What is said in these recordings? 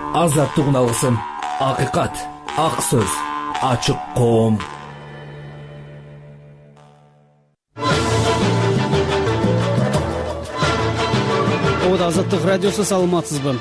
азаттыгын алгысың. Акыйкат, ак сөз, ачык коом. Азаттык радиосу, саламатсызбы?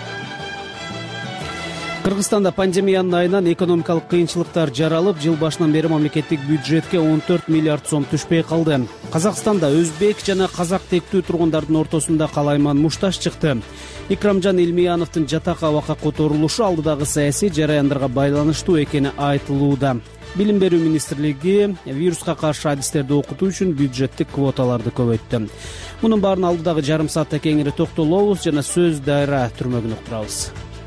Кыргызстанда пандемиянын айынан экономикалык кыйынчылыктар жаралып, жыл башынан бери мамлекеттик бюджетке 14 миллиард сом түшпөй калды. Казакстанда өзбек жана казак тектүү тургундардын ортосунда калайман мушташ чыкты. Икрамжан Илмияновдун жатак абакка которулушу алдыдагы саясий жараяндарга байланыштуу экени айтылууда. Билим берүү министрлиги вируска каршы адистерди окутуу үчүн бюджеттик квоталарды көбөйттү. Мунун баарын алдыдагы жарым саатта кеңири токтолобуз жана сөз дайра түрмөгүн уктурабыз.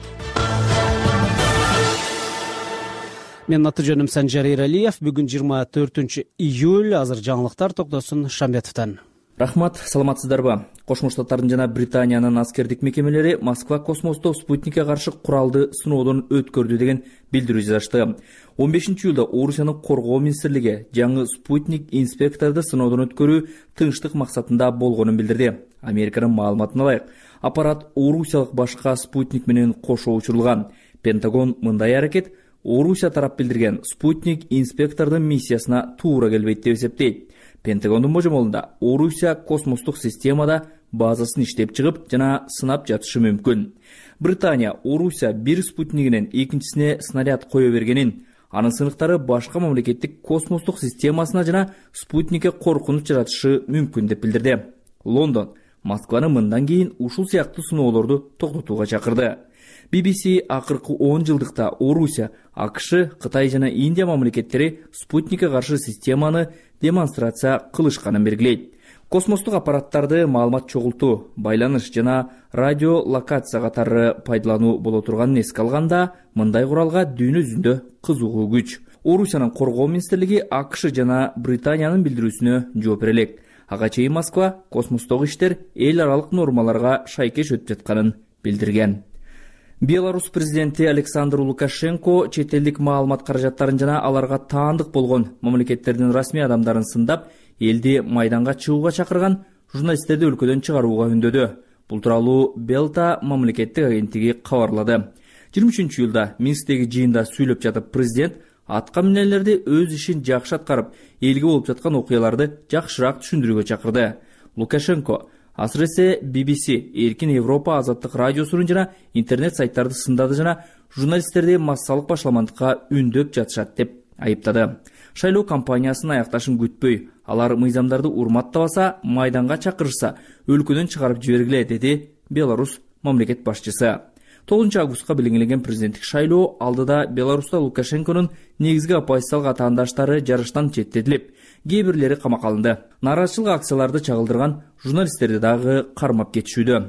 Менин аты жөнүм Санжар Эралиев. Бүгүн 24 июль. Азыр жаңылыктар Токтосун Шамбетовдон. Рахмат, саламатсыздарбы? Кошмо Штаттардын жана Британиянын аскердик мекемелери Москва космосто спутникке каршы куралды сыноодон өткөрдү деген билдирүү жазышты. 15-июлда Орусиянын коргоо министрлиги жаңы спутник инспекторду сыноодон өткөрүү тынчтык максатында болгонун билдирди. Американын маалыматына ылайык, аппарат орусиялык башка спутник менен кошо учурулган. Пентагон мындай аракет Орусия тарап билдирген спутник инспектордун миссиясына туура келбейт деп эсептейт. Пентагондун божомолунда Орусия космостук системада базасын иштеп чыгып жана сынап жатышы мүмкүн. Британия Орусия бир спутнигинен экинчисине снаряд кое бергенин, анын сыныктары башка мамлекеттик космостук системасына жана спутникке коркунуч жаратышы мүмкүн деп билдирди. Лондон Москваны мындан кийин ушул сыяктуу сыноолорду токтотууга чакырды. BBC акыркы 10 жылдыкта Орусия, АКШ, Кытай жана Индия мамлекеттери спутникке каршы системаны демонстрация кылышканын белгилейт. Космостук аппараттарды маалымат чогултуу, байланыш жана радиолокация катары пайдалануу боло турганын эске алганда, мындай куралга дүйнө жүзүндө кызыгуу күч. Орусиянын коргоо министрлиги АКШ жана Британиянын билдирүүсүнө жооп бере элек. Ага чейин Москва космостогу иштер эл аралык нормаларга шайкеш өтүп жатканын билдирген. Беларусь президенти Александр Лукашенко чет элдик маалымат каражаттарын жана аларга таандык болгон мамлекеттердин расмий адамдарын сындап, элди майданга чыгууга чакырган журналисттерди өлкөдөн чыгарууга үндөдү. Бул тууралуу Белта мамлекеттик агенттиги кабарлады. 23-июлда Минсктеги жыйында сүйлөп жатып, президент атка минелерди өз ишин жакшы аткарып, элге болуп жаткан окуяларды жакшыраак түшүндүрүүгө чакырды. Лукашенко асыресе BBC, Эркин Европа азаттык радиосунун жана интернет сайттарды сындады жана журналисттерди массалык башламандыкка үндөп жатышат деп айыптады. Шайлоо кампаниясынын аякташын күтпөй, алар мыйзамдарды урматтабаса, майданга чакырышса, өлкөдөн чыгарып жибергиле, деди Беларусь мамлекет башчысы. 9 августка белгиленген президенттик шайлоо алдыда Беларуста Лукашенконун негизги оппозициялык атаандаштары жарыштан четтетилип, кээ бирлери камакка алынды. Нааразычылык акцияларды чагылдырган журналисттерди дагы кармап кетишүүдө.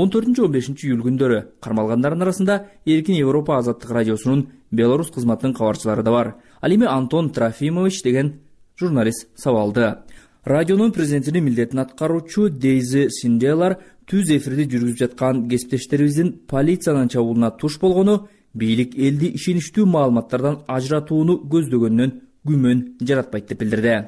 14-15 июль күндөрү кармалгандардын арасында Эркин Европа азаттык радиосунун Беларусь кызматынын кабарчылары да бар. Ал эми Антон Трофимович деген журналист сабалды. Радионун президентинин милдетин аткаруучу Дейзи Синделар түз эфирди жүргүзүп жаткан кесиптештерибиздин полициянын чабуулуна туш болгону бийлик элди ишеничтүү маалыматтардан ажыратууну көздөгөнүнөн күмөн жаратпайт деп билдирди.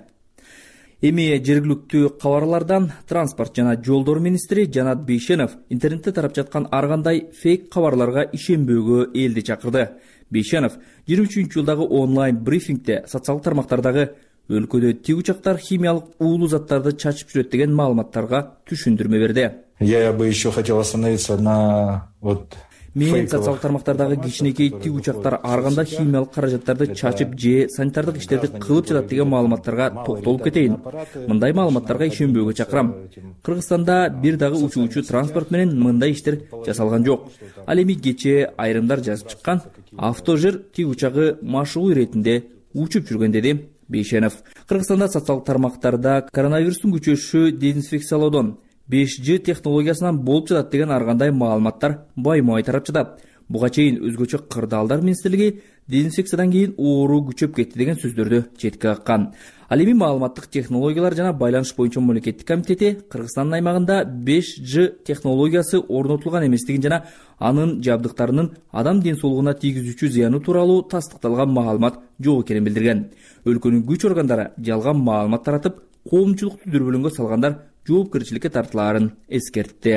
Эми жергиликтүү кабарлардан транспорт жана жолдор министри Жанат Бейшенов интернетте тарап жаткан ар кандай фейк кабарларга ишенбөөгө элди чакырды. Бейшенов 23-июлдагы онлайн брифингде социалдык тармактардагы өлкөдө тик учактар химиялык уулуу заттарды чачып жүрөт деген маалыматтарга түшүндүрмө берди. Я бы еще хотел остановиться на Мен социалдык тармактардагы кичинекей тик учактар ар кандай химиялык каражаттарды чачып же санитардык иштерди кылып жатат деген маалыматтарга токтолуп кетейин. Мындай маалыматтарга ишенбөөгө чакырам. Кыргызстанда бир дагы учуучу транспорт менен мындай иштер жасалган жок. Ал эми кечээ айрымдар жазып чыккан автожир тик учагы машыгуу иретинде учуп жүргөн, деди Бейшенов. Кыргызстанда социалдык тармактарда коронавирустун күчөшүшү дезинфекциялоодон 5G технологиясынан болуп жатат деген ар кандай маалыматтар баймай тарап жатат. Буга чейин өзгөчө кырдаалдар министрлиги дезинфекциядан кийин оору күчөп кетти деген сөздөрдү четке каккан. Ал эми маалыматтык технологиялар жана байланыш боюнча мамлекеттик комитети Кыргызстандын аймагында 5G технологиясы орнотулган эместигин жана анын жабдыктарынын адам ден соолугуна тийгизүүчү зыяны тууралуу тастыкталган маалымат жок экенин билдирген. Өлкөнүн күч органдары жалган маалымат таратып, коомчулукту дүрбөлөңгө салгандар жоопкерчиликке тартылаарын эскертти.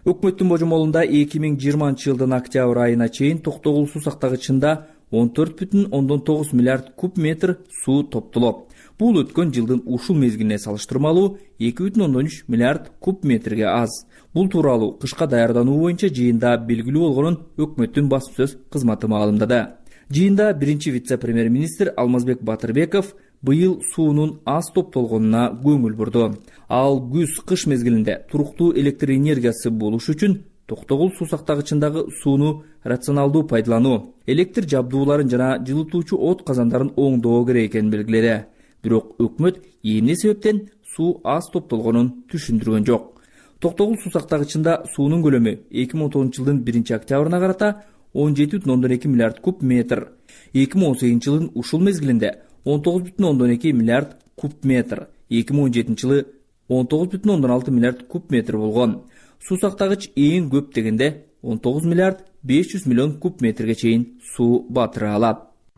Өкмөттүн божомолунда 2020 жылдын октябрь айына чейин Токтогул суу сактагычында 14,9 миллиард куб метр суу топтолот. Бул өткөн жылдын ушул мезгилине салыштырмалуу 2,3 миллиард куб метрге аз. Бул тууралуу кышка даярдануу боюнча жыйында белгилүү болгонун өкмөттүн басма сөз кызматы маалымдады. Жыйында биринчи вице-премьер-министр Алмазбек Батырбеков быйыл суунун аз топтолгонуна көңүл бурду. Ал күз-кыш мезгилинде туруктуу электр энергиясы болуш үчүн Токтогул суу сактагычындагы сууну рационалдуу пайдалануу, электр жабдууларын жана жылытуучу от казандарын оңдоо керек экенин белгиледи. Бирок өкмөт эмне себептен суу аз топтолгонун түшүндүргөн жок. Токтогул суу сактагычында суунун көлөмү 2010 жылдын 1-октябрына карата 17,2 миллиард куб метр, 2018 жылдын ушул мезгилинде 19,2 миллиард куб метр, 2017 жылы 19,6 миллиард куб метр болгон. Суу сактагыч эң көп дегенде 19 миллиард 500 миллион куб метрге чейин суу батыра алат.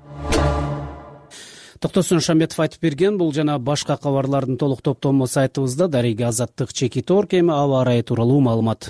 Токтосун Шамбетов айтып берген. Бул жана башка кабарлардын толук топтому сайтыбызда. Дарыга Азаттык Чекитор кеми аба ырайы тууралуу маалымат.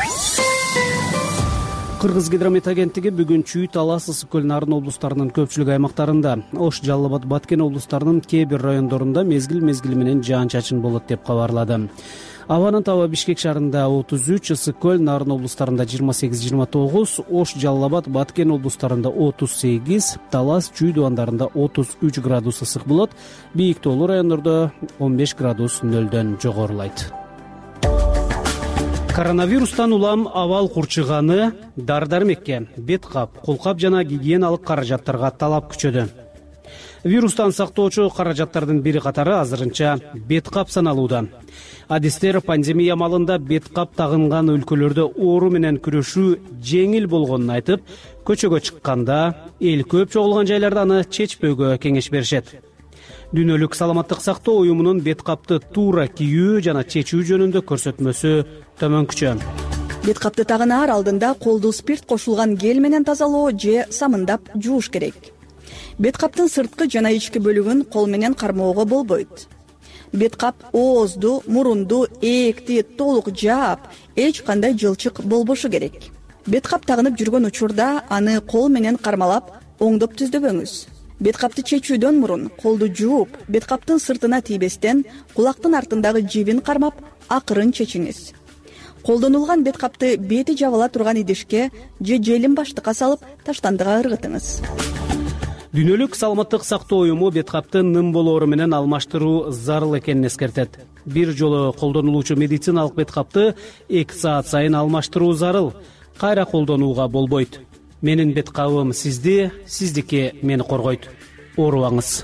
Кыргыз гидромет агенттиги бүгүн Чүй, Талас, Ысык көл, Нарын облустарынын көпчүлүк аймактарында, Ош, Жалал Абад, Баткен облустарынын кээ бир райондорунда мезгил менен жаан-чачын болот деп кабарлады. Абанын табы Бишкек шаарында 33, Ысык көл, Нарын облустарында 28-29, Ош, Жалал Абад, Баткен облустарында 38, Талас, Чүй дубандарында 33 градус ысык болот. Бийик тоолуу райондордо 15 градус нөлдөн жогорулайт. Коронавирустан улам абал курчуганы, дары-дармекке, бет кап, кол-кап жана гигиеналык каражаттарга талап күчөдү. Вирустан сактоочу каражаттардын бири катары азырынча бет кап саналууда. Адистер пандемия малында бет кап тагынган өлкөлөрдө оору менен күрөшүү жеңил болгонун айтып, көчөгө чыкканда, эл көп чогулган жайларда аны чечпөөгө кеңеш беришет. Дүйнөлүк саламаттык сактоо уюмунун бет капты туура кийүү жана чечүү жөнүндө көрсөтмөсү төмөнкүчө. Бет капты тагынаар алдында колду спирт кошулган гель менен тазалоо же самындап жууш керек. Бет каптын сырткы жана ички бөлүгүн кол менен кармоого болбойт. Бет кап оозду, мурунду, ээкти толук жаап, эч кандай жылчык болбошу керек. Бет кап тагынып жүргөн учурда аны кол менен кармалап, оңдоп түздөбөңүз. Бет капты чечүүдөн мурун колду жууп, бет каптын сыртына тийбестен кулактын артындагы жибин кармап, акырын чечиңиз. Колдонулган бет капты бети жабыла турган идишке же желин баштыкка салып, таштандыга ыргытыңыз. Дүйнөлүк саламаттык сактоо уюму бет капты нын болоору менен алмаштыруу зарыл экенин эскертет. Бир жолу колдонулуучу медициналык бет капты 2 саат сайын алмаштыруу зарыл. Кайра колдонууга болбойт. Менин бет кабым сизди, сиздики мени коргойт. Оорубаңыз.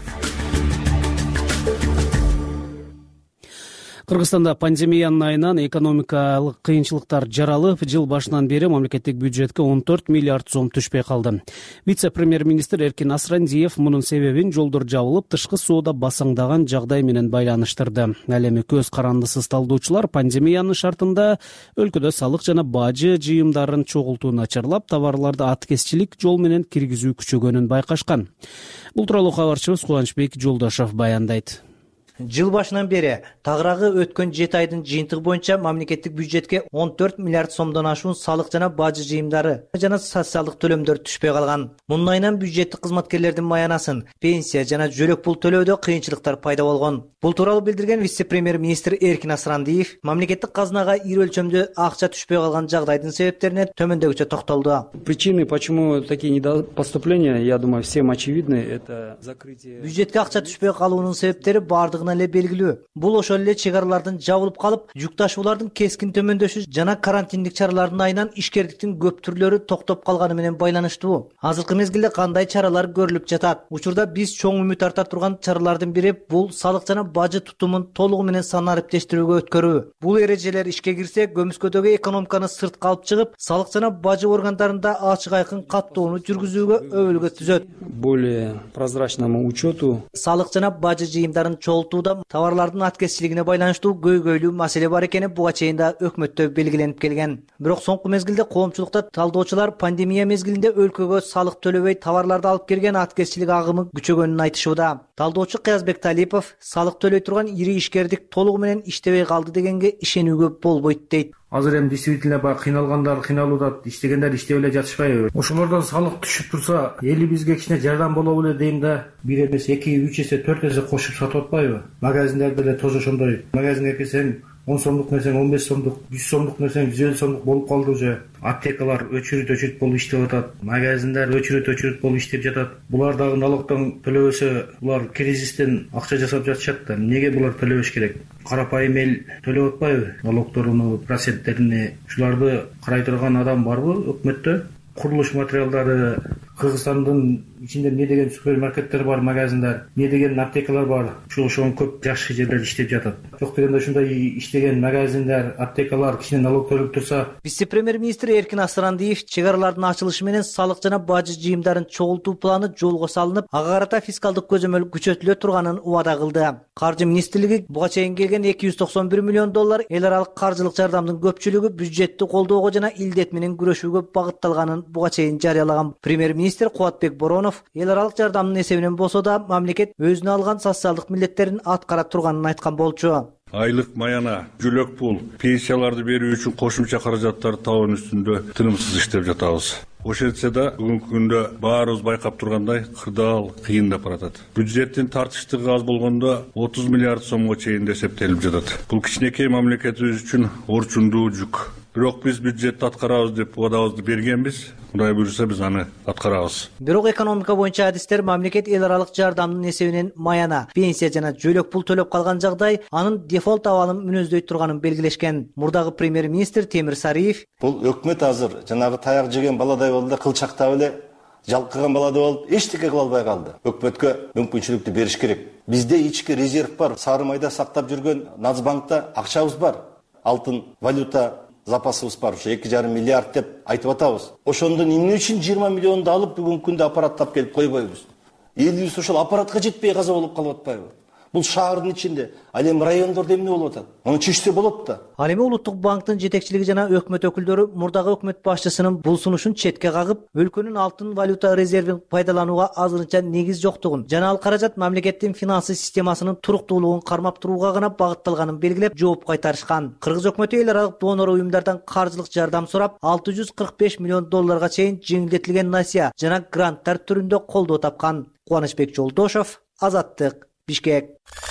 Кыргызстанда пандемиянын айынан экономикалык кыйынчылыктар жаралып, жыл башынан бери мамлекеттик бюджетке 14 миллиард сом түшпөй калды. Вице-премьер-министр Эркин Асрандиев мунун себебин жолдор жабылып, тышкы соода басаңдаган жагдай менен байланыштырды. Ал эми көз карандысыз талдоочулар пандемиянын шартында өлкөдө салык жана бажы жыйымдарын чогултуу начарлап, товарларды аткезчилик жол менен киргизүү күчөгөнүн байкашкан. Бул тууралуу кабарчыбыз Кубанычбек Жолдошов баяндайт. Жыл башынан бери тагыраагы өткөн 7 айдын жыйынтыгы боюнча мамлекеттик бюджетке 14 миллиард сомдон ашуун салык жана бажы жыйымдары жана социалдык төлөмдөр түшпөй калган. Мунун айынан бюджеттик кызматкерлердин маянасын, пенсия жана жөлөк пул төлөөдө кыйынчылыктар пайда болгон. Бул тууралуу билдирген вице-премьер-министр Эркин Асрандиев мамлекеттик казынага ийри өлчөмдө акча түшпөй калган жагдайдын себептерине төмөндөгүчө токтолду. Причины, почему такие недопоступления, я думаю, всем очевидны, это закрытие. Бюджетке акча түшпөй калуунун себептери бардыгына эле белгилүү. Бул ошол эле чек аралардын жабылып калып, жүк ташуулардын кескин төмөндөшү жана карантиндик чаралардын айынан ишкердиктин көп түрлөрү токтоп калганы менен байланыштуу. Азыркы мезгилде кандай чаралар көрүлүп жатат? Учурда биз чоң үмүт арта турган чаралардын бири бул салык жана бажы тутумун толугу менен санариптештирүүгө өткөрүү. Бул эрежелер ишке кирсе, көмүскөдөгү экономиканы сыртка алып чыгып, салык жана бажы органдарында ачык айкын каттоону жүргүзүүгө өбөлгө түзөт. Более прозрачному учету. Салык жана бажы жыйымдарын чогултууда товарлардын аткезчилигине байланыштуу көйгөйлүү маселе бар экени буга чейин да өкмөттө белгиленип келген. Бирок соңку мезгилде коомчулукта талдоочулар пандемия мезгилинде өлкөгө салык төлөбөй товарларды алып келген аткезчилик агымы күчөгөнүн айтышууда. Талдоочу Кыязбек Талипов салык төлөй турган ири ишкердик толугу менен иштебей калды дегенге ишенүүгө болбойт дейт. Азыр эми действительно баягы кыйналгандар кыйналууда, иштегендер иштеп эле жатышпайбы? Ошолордон салык түшүп турса, элибизге кичине жардам болобу эле дейм да, 1 эмес 2, 3 эсе, 4 эсе кошуп сатып атпайбы? Магазиндерде эле тоже ошондой. Магазинге кирсең 10 сомдук нерсең 15 сомдук, 100 сомдук нерсең 150 сомдук болуп калды уже. Аптекалар өчүрүт болуп иштеп атат. Магазиндер өчүрүт болуп иштеп жатат. Булар дагы налогтон төлөбөсө, булар кризистен акча жасап жатышат да. Эмнеге булар төлөбөш керек? Карапайым эл төлөп атпайбы? Налогторуну, проценттерини. Шуларды карай турган адам барбы өкмөттө? Курулуш материалдары, Кыргызстандын ичинде эмне деген супермаркеттер бар, магазиндар, эмне деген аптекалар бар. Ошон көп жакшы жерлер иштеп жатат. Жок дегенде ушундай иштеген магазиндер, аптекалар кичине налог төлөп турса. Вице-премьер-министр Эркин Асырандиев чек аралардын ачылышы менен салык жана бажы жыйымдарын чогултуу планы жолго салынып, ага карата фискалдык көзөмөл күчөтүлө турганын убада кылды. Каржы министрлиги буга чейин келген $291 миллион эл аралык каржылык жардамдын көпчүлүгү бюджетти колдоого жана илдет менен күрөшүүгө багытталганын буга чейин жарыялаган. Премьер-министр Кубатбек Боронов эл аралык жардамдын эсебинен болсо да мамлекет өзүнө алган социалдык милдеттерин аткара турганын айткан болчу. Айлык маяна, жүлөк пул, пенсияларды берүү үчүн кошумча каражаттарды табуу үстүндө тынымсыз иштеп жатабыз. Ошентсе да бүгүнкү күндө баарыбыз байкап тургандай кырдаал кыйындап баратат. Бюджеттин тартыштыгы аз болгондо 30 миллиард сомго чейин эсептелип жатат. Бул кичинекей мамлекетибиз үчүн орчундуу жүк. Бирок биз бюджетти аткарабыз деп убадабызды бергенбиз. Кудай буйруса биз аны аткарабыз. Бирок экономика боюнча адистер мамлекет эл аралык жардамдын эсебинен маяна, пенсия жана жөлөк пул төлөп калган жагдай анын дефолт абалын мүнөздөй турганын белгилешкен. Мурдагы премьер-министр Темир Сариев бул өкмөт азыр жанагы таяк жеген баладай болду, кылчактап эле жалкыган баладай болуп, эчтеке кыла албай калды. Өкмөткө мүмкүнчүлүктү бериш керек. Бизде ички резерв бар. Сары майда сактап жүргөн Нацбанкта акчабыз бар. Алтын, валюта запасыбыз бар. 2,5 миллиард деп айтып атабыз. Ошондон эмне үчүн 20 миллионду алып бүгүнкү күндө аппараттап келип койбойбуз? Элибиз ошол аппаратка жетпей каза болуп калып атпайбы? Бул шаардын ичинде, ал эми райондордо эмне болуп атат? Аны чечсе болот да. Ал эми Улуттук банктын жетекчилиги жана өкмөт өкүлдөрү мурдагы өкмөт башчысынын бул сунушун четке кагып, өлкөнүн алтын валюта резервин пайдаланууга азырынча негиз жоктугун жана ал каражат мамлекеттин финансы системасынын туруктуулугун кармап турууга гана багытталганын белгилеп жооп кайтарышкан. Кыргыз өкмөтү эл аралык донор уюмдардан каржылык жардам сурап, $645 миллион чейин жеңилдетилген насия жана гранттар түрүндө колдоо тапкан. Кубанычбек Жолдошов, Азаттык, Бишкек.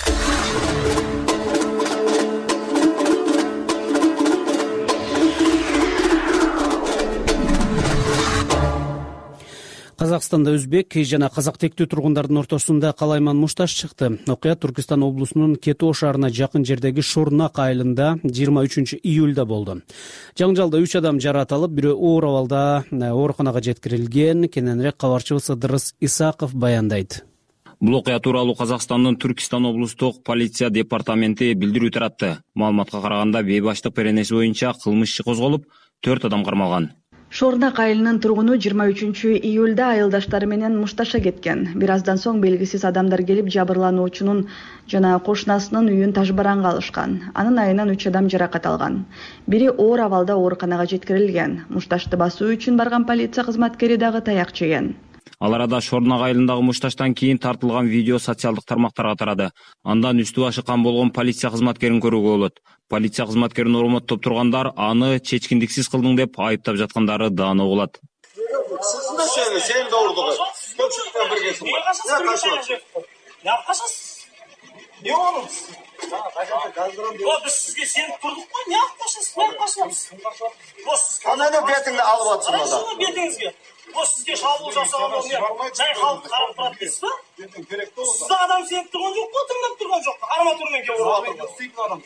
Казакстанда өзбек жана казак тектүү тургундардын ортосунда калайман мушташ чыкты. Окуя Түркистан облусунун Кетоо шаарына жакын жердеги Шорнак айылында 23 июлда болду. Жаңжалда 3 адам жаракат алып, бирөө оор абалда ооруканага жеткирилген. Кененирээк кабарчыбыз Ыдырыс Исаков баяндайт. Бул окуя тууралуу Казакстандын Түркистан облустук полиция департаменти билдирүү таратты. Маалыматка караганда бейбаштык беренеси боюнча кылмыш иши козголуп, 4 адам кармалган. Шорнак айылынын тургуну 23 июлда айылдаштары менен мушташа кеткен. Бир аздан соң белгисиз адамдар келип жабырлануучунун жана кошунасынын үйүн тажбаранга алышкан. Анын айынан 3 адам жаракат алган. Бири оор абалда ооруканага жеткирилген. Мушташты басуу үчүн барган полиция кызматкери дагы таяк жеген. Ал арада Шорнак айылындагы мушташтан кийин тартылган видео социалдык тармактарга тарады. Андан үстү башы кан болгон полиция кызматкерин көрүүгө болот. Полиция кызматкерин урматтап тургандар аны чечкиндиксиз кылдың деп айыптап жаткандары дааны угулат. Сен doğurduk. Köpçülükten birgesin. Ne kaçıyorsun? Ne yapkaşasın? Ne olursun? Biz sizge sen durduk mu? Ne yapkaşasın? Ne yapkaşasın? Ananı betini alıp atsın o da. Ananı betinizge. O sizge şalbul жасаған olmuyor. Жай халықты қарап тұрады дейсіз ба? Сізді адам сеніп тұрған жоқ па? Тыңдап тұрған жоқ па? Арматурамен келіп отырады.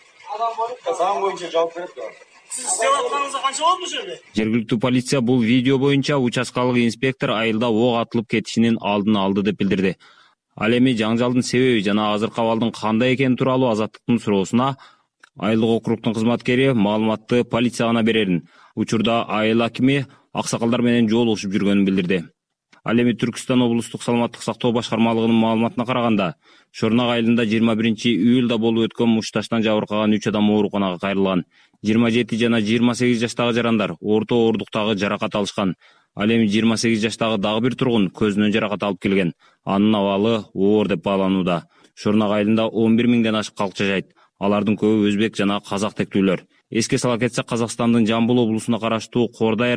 Заң бойынша жауап береді. Сіз істеп атқаныңызға қанша болды бұл жерде? Жергиликтүү полиция бул видео боюнча участкалык инспектор айылда ок атылып кетишинин алдын алды деп билдирди. Ал эми жаңжалдын себеби жана азыркы абалдын кандай экени тууралуу Азаттыктын суроосуна айылдык округдун кызматкери маалыматты полицияга берерин. Учурда айыл акими аксакалдар менен жолугушуп жүргөнүн билдирди. Ал эми Түркистан облустук саламаттык сактоо башкармалыгынын маалыматына караганда, Шорнак айылында 21 июлда болуп өткөн мушташтан жабыркаган 3 адам ооруканага кайрылган. 27 жана 28 жаштагы жарандар орто ооруктагы жаракат алышкан. Ал эми 28 жаштагы дагы бир тургун көзүнөн жаракат алып келген. Анын абалы оор деп бааланууда. Шорнак айылында 11 миңден ашык калк жашайт. Алардын көбү өзбек жана казак тектүүлөр. Эске сала кетсек, Казакстандын Жамбыл облусуна караштуу Кордай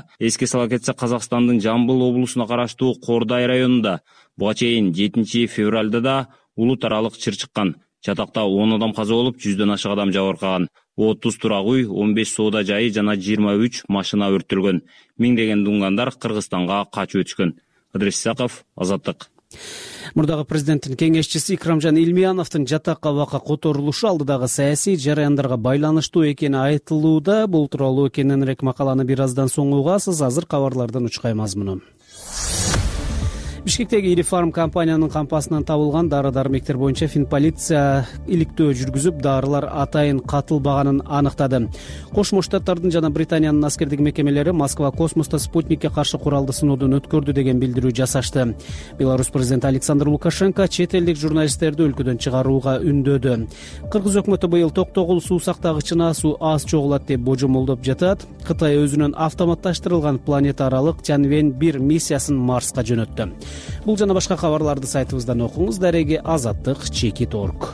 районунда буга чейин 7 февралда да улут аралык чыр чыккан. Чатакта 10 адам каза болуп, 100дөн ашык адам жабыркаган. 30 турак үй, 15 соода жайы жана 23 машина өрттөлгөн. Миңдеген дуңгандар Кыргызстанга качып өтүшкөн. Ыдырыс Исаков, Азаттык. Мурдагы президенттин кеңешчиси Икрамжан Илмияновдун жатак абакка которулушу алдыдагы саясий жараяндарга байланыштуу экени айтылууда. Бул тууралуу кененирээк макаланы бир аздан соң угасыз. Азыр кабарлардан учкай мазмуну. Бишкектеги ири фарм компаниянын кампасынан табылган дары-дармектер боюнча Финполиция иликтөө жүргүзүп, дарылар атайын катылбаганын аныктады. Кошмо Штаттардын жана Британиянын аскердик мекемелери Москва космосто спутникке каршы куралды сыноодон өткөрдү деген билдирүү жасашты. Беларусь президенти Александр Лукашенко чет элдик журналисттерди өлкөдөн чыгарууга үндөдү. Кыргыз өкмөтү быйыл токтогул суу сактагычына суу аз чогулат деп божомолдоп жатат. Кытай өзүнүн автоматташтырылган планета аралык Чанвен-1 миссиясын Марска жөнөттү. Бул жана башка кабарларды сайтыбыздан окуңуз. Дареги Азаттык /Org.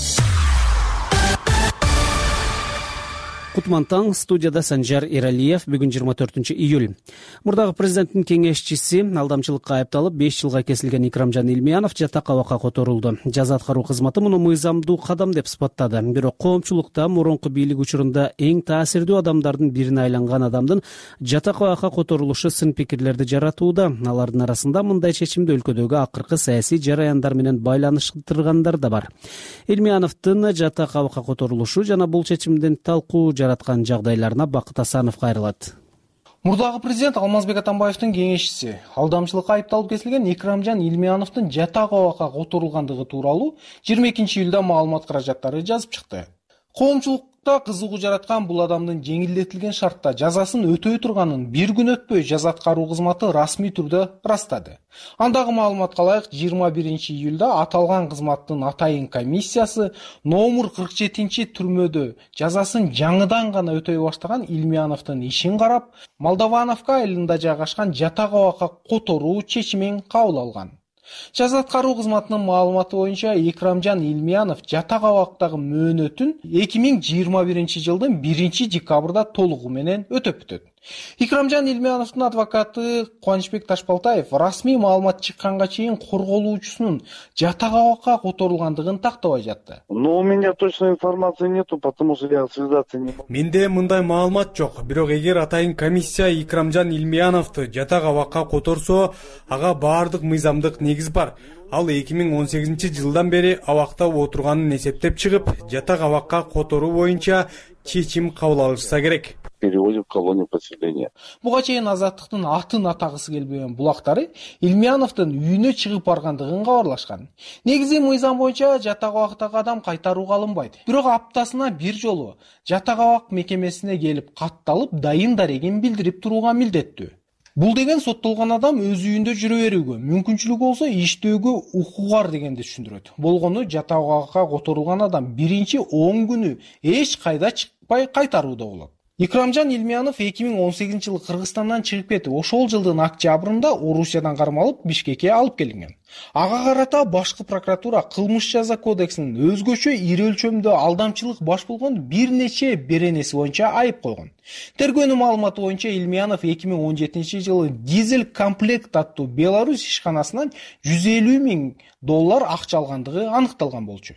Кутман таң, студияда Санжар Эралиев. Бүгүн 24 июль. Мурдагы президенттин кеңешчиси алдамчылыкка айыпталып 5 жылга кесилген Икрамжан Илмиянов жатак абакка которулду. Жаза аткаруу кызматы муну мыйзамдуу кадам деп сыпаттады. Бирок коомчулукта мурунку бийлик учурунда эң таасирдүү адамдардын бирине айланган адамдын жатак абакка которулушу сын пикирлерди жаратууда. Алардын арасында мындай чечимди өлкөдөгү акыркы саясий жараяндар менен байланыштыргандар да бар. Илмияновдун жатак абакка которулушу жана бул чечимдин талкуу жараткан жагдайларына Бакыт Асанов кайрылат. Мурдагы президент Алмазбек Атамбаевдин кеңешчиси алдамчылыкка айыпталып кесилген Икрамжан Илмияновдун жатак абакка которулгандыгы тууралуу 22 июлда маалымат каражаттары жазып чыкты. Коомчулукта кызыгуу жараткан бул адамдын жеңилдетилген шартта жазасын өтөй турганын бир күн өтпөй жаза аткаруу кызматы расмий түрдө ырастады. Андагы маалыматка ылайык 21 июлда аталган кызматтын атайын комиссиясы номер 47 түрмөдө жазасын жаңыдан гана өтөй баштаган Илмияновдун ишин карап, Молдовановка айылында жайгашкан жатак абакка которуу чечимин кабыл алган. Жаза аткаруу кызматынын маалыматы боюнча Икрамжан Илмиянов жатак абактагы мөөнөтүн 2021 жылдын 1 декабрда толугу менен өтөп бүтөт. Икрамжан Илмияновдун адвокаты Кубанычбек Ташбалтаев расмий маалымат чыкканга чейин корголуучусунун жатак абакка которулгандыгын тактабай жатты. Но у меня точной информации нету, потому что я связаться не могу. Менде мындай маалымат жок. Бирок эгер атайын комиссия Икрамжан Илмияновду жатак абакка которсо, ага баардык мыйзамдык негиз бар. Ал 2018 жылдан бери абакта отурганын эсептеп чыгып, жатак абакка которуу боюнча чечим кабыл алышса керек. Переводим в колонию поселения. Буга чейин Азаттыктын атын атагысы келбеген булактары Илмияновдун үйүнө чыгып баргандыгын кабарлашкан. Негизи мыйзам боюнча жатак абактагы адам кайтарууга алынбайт. Бирок аптасына бир жолу жатак абак мекемесине келип катталып, дайын дарегин билдирип турууга милдеттүү. Бул деген соттолгон адам өз үйүндө жүрө берүүгө, мүмкүнчүлүгү болсо иштөөгө укугу бар дегенди түшүндүрөт. Болгону жатак абакка которулган адам биринчи 10 күнү эч кайда чыкпай кайтарууда болот. Икрамжан Илмиянов 2018 жылы Кыргызстандан чыгып кетип, ошол жылдын октябрында Орусиядан кармалып Бишкекке алып келинген. Ага карата башкы прокуратура кылмыш жаза кодексинин өзгөчө ири өлчөмдө алдамчылык баш болгон бир нече беренеси боюнча айып койгон. Тергөөнүн маалыматы боюнча Илмиянов 2017 жылы дизель комплект аттуу Беларусь ишканасынан $150 000 акча алгандыгы аныкталган болчу.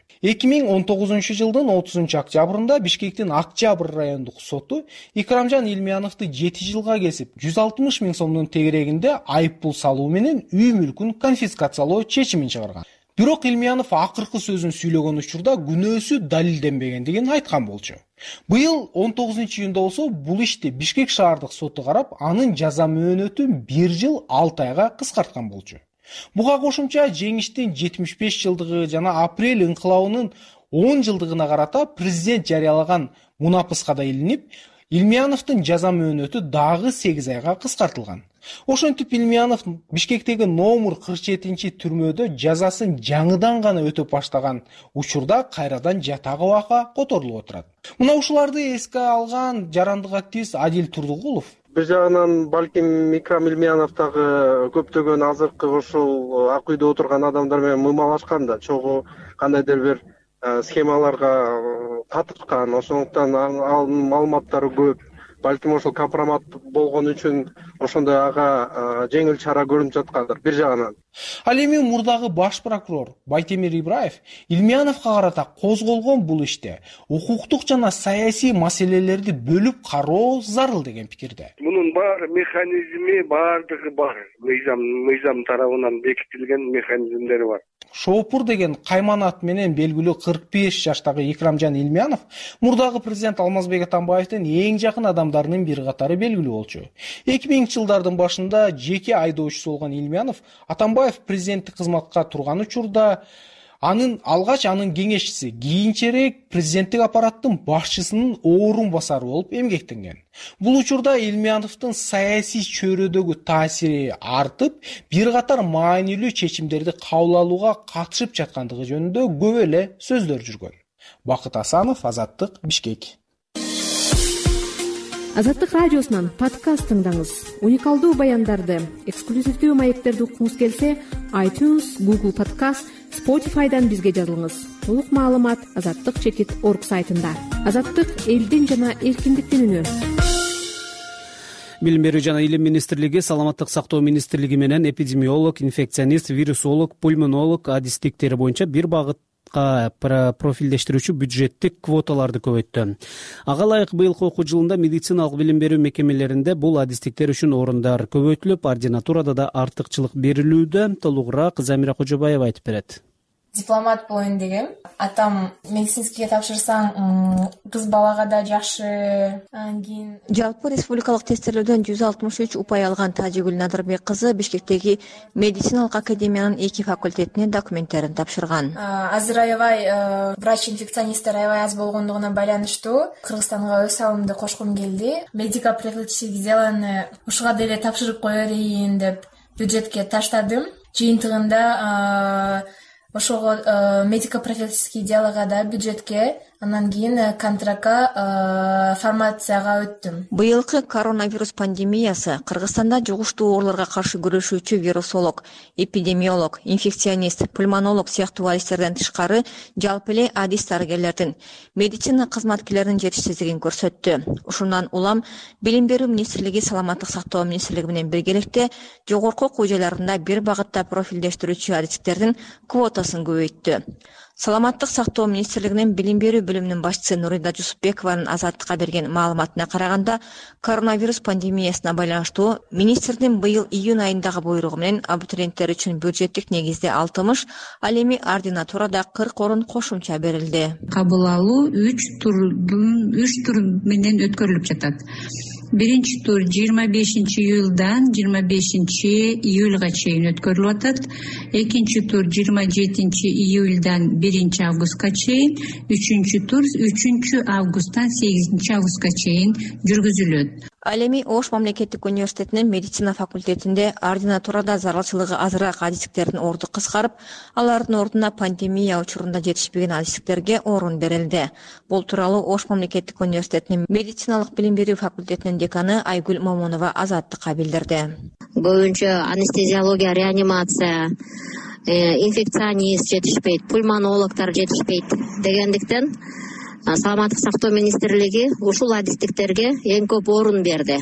2019 жылдын 30 октябрында Бишкектин Октябрь райондук соту Икрамжан Илмияновду 7 жылга кесип, 160 000 сомдун тегерегинде айып пул салуу менен үй мүлкүн конфискациялоо чечимин чыгарган. Бирок Илмиянов акыркы сөзүн сүйлөгөн учурда күнөөсү далилденбегендигин айткан болчу. Быйыл 19 июнда болсо бул ишти Бишкек шаардык соту карап, анын жаза мөөнөтүн 1 жыл 6 айга кыскарткан болчу. Буга кошумча жеңиштин 75 жылдыгы жана апрель инкылабынын 10 жылдыгына карата президент жарыялаган мунапыска да илинип, Илмияновдун жаза мөөнөтү дагы 8 айга кыскартылган. Ошентип Илмиянов Бишкектеги номер 47 түрмөдө жазасын жаңыдан гана өтөп баштаган учурда кайрадан жатак абакка которулуп отурат. Мына ушуларды эске алган жарандык активист Адил Турдугулов бир жагынан балким Икрам Илмиянов дагы көптөгөн азыркы ушул ак үйдө отурган адамдар менен мымалашкан да, чогуу кандайдыр бир схемаларга катышкан, ошондуктан ал маалыматтары көп. Балким ошол компромат болгон үчүн ошондой ага жеңил чара көрүнүп жаткандыр бир жагынан. Ал эми мурдагы баш прокурор Байтемир Ибраев Илмяновго карата козголгон бул иште укуктук жана саясий маселелерди бөлүп кароо зарыл деген пикирде. Мунун баары механизми баардыгы бар. Мыйзам тарабынан бекитилген механизмдери бар. Шоопур деген кайман ат менен белгилүү 45 жаштагы Икрамжан Илмянов мурдагы президент Алмазбек Атамбаевдин эң жакын адамдарынын бир катары белгилүү болчу. 2000-жылдардын башында жеке айдоочусу болгон Илмянов Атамбаев президенттик кызматка турган учурда алгач анын кеңешчиси, кийинчерээк президенттик аппараттын башчысынын орун басары болуп эмгектенген. Бул учурда Илмяновдун саясий чөйрөдөгү таасири артып, бир катар маанилүү чечимдерди кабыл алууга катышып жаткандыгы жөнүндө көп эле сөздөр жүргөн. Бакыт Асанов, Азаттык, Бишкек. Азаттык радиосунан подкаст тыңдаңыз. Уникалдуу баяндарды, эксклюзивдүү маектерди укуңуз келсе, iTunes, Google Podcast, Spotify'дан бизге жазылыңыз. Толук маалымат azattik.org сайтында. Азаттык элдин жана эркиндиктин үнү. Билим берүү жана илим министрлиги, саламаттык сактоо министрлиги менен эпидемиолог, инфекционист, вирусолог, пульмонолог адистиктери боюнча бир багытка профилдештирүүчү бюджеттик квоталарды көбөйттү. Ага ылайык быйылкы окуу жылында медициналык билим берүү мекемелеринде бул адистиктер үчүн орундар көбөйтүлүп, ординатурада да артыкчылык берилүүдө. Толугураак Замира Кожобаева айтып берет. Дипломат болоюн дегем. Атам медицинскийге тапшырсаң, кыз балага да жакшы. Жалпы республикалык тестелөөдөн 163 упай алган Тажигүл Надырбек кызы Бишкектеги медициналык академиянын 2 факультетине документтерин тапшырган. Азыр аябай врач-инфекционисттер аябай аз болгондугуна байланыштуу Кыргызстанга өз салымымды кошкум келди. Медико-профилактический делоны ушуга деле тапшырып кое берейин деп бюджетке таштадым. Жыйынтыгында ошого медико-профилактический делога да бюджетке, анан кийин контрактка формацияга өттүм. Быйылкы коронавирус пандемиясы Кыргызстанда жугуштуу ооруларга каршы күрөшүүчү вирусолог, эпидемиолог, инфекционист, пульмонолог сыяктуу адистерден тышкары жалпы эле адис дарыгерлердин, медицина кызматкерлеринин жетишсиздигин көрсөттү. Ушундан улам Билим берүү министрлиги, Саламаттык сактоо министрлиги менен биргеликте жогорку окуу жайларында бир багытта профилдештирүүчү адистердин квотасын көбөйттү. Саламаттык сактоо министрлигинин билим берүү бөлүмүнүн башчысы Нурида Жусупбекованын Азаттыкка берген маалыматына караганда, коронавирус пандемиясына байланыштуу министрдин быйыл июнь айындагы буйругу менен абитуриенттер үчүн бюджеттик негизде 60, ал эми ординатурада 40 орун кошумча берилди. Кабыл алуу 3 тур менен өткөрүлүп жатат. Биринчи тур 25 июлдан 25 июлга чейин өткөрүлүп атат. Экинчи тур 27 июлдан 1 августка чейин, үчүнчү тур 3 августтан 8 августка чейин жүргүзүлөт. Ал эми Ош мамлекеттик университетинин медицина факультетинде ординатурада зарылчылыгы азыраак адистиктердин орду кыскарып, алардын ордуна пандемия учурунда жетишпеген адистиктерге орун берилди. Бул тууралуу Ош мамлекеттик университетинин медициналык билим берүү факультетинин деканы Айгүл Момунова Азаттыкка билдирди. Көбүнчө анестезиология, реанимация, инфекционист жетишпейт, пульмонологдор жетишпейт дегендиктен Саламаттык сактоо министрлиги ушул адистиктерге эң көп орун берди.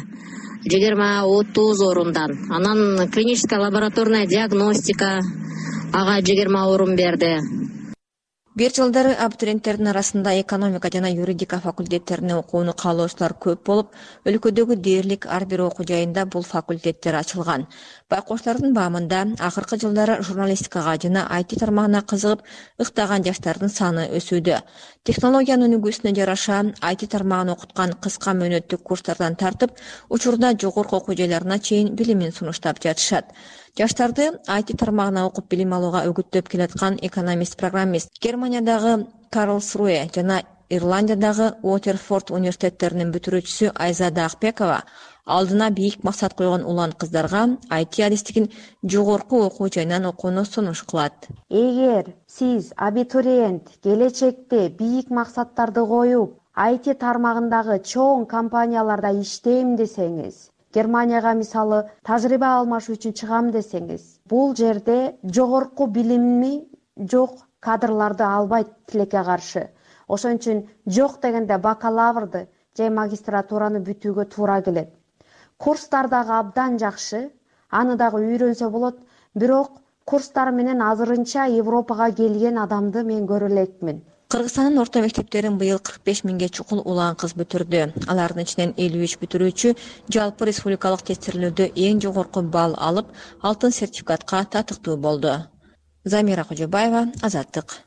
20-30 орундан. Анан клиническая лабораторная диагностика ага 20 орун берди. Бир жылдары абитуриенттердин арасында экономика жана юридика факультеттерине окууну каалоочулар көп болуп, өлкөдөгү дээрлик ар бир окуу жайында бул факультеттер ачылган. Байкоштардын баамында акыркы жылдары журналистикага жана IT тармагына кызыгып ыктаган жаштардын саны өсүүдө. Технологиянын өнүгүүсүнө жараша IT тармагын окуткан кыска мөөнөттүк курстардан тартып, учурда жогорку окуу жайларына чейин билимин сунуштап жатышат. Жаштарды IT тармагына окуп билим алууга өгүттөп келаткан экономист-программист Германиядагы Карлсруэ жана Ирландиядагы Уотерфорд университеттеринин бүтүрүүчүсү Айзада Акбекова алдына бийик максат койгон улан кыздарга IT адистигин жогорку окуу жайынан окууну сунуш кылат. Эгер сиз абитуриент келечекте бийик максаттарды коюп, IT тармагындагы чоң компанияларда иштейм десеңиз, Германияга мисалы тажрыйба алмашуу үчүн чыгам десеңиз, бул жерде жогорку билими жок кадрларды албайт тилекке каршы. Ошон үчүн жок дегенде бакалаврды же магистратураны бүтүүгө туура келет. Курстар дагы абдан жакшы, аны дагы үйрөнсө болот, бирок курстар менен азырынча Европага келген адамды мен көрө элекмин. Кыргызстандын орто мектептерин быйыл 45 миңге чукул улан кыз бүтүрдү. Алардын ичинен 53 бүтүрүүчү жалпы республикалык тестирлөөдө эң жогорку балл алып, алтын сертификатка татыктуу болду. Замира Кожобаева, Азаттык.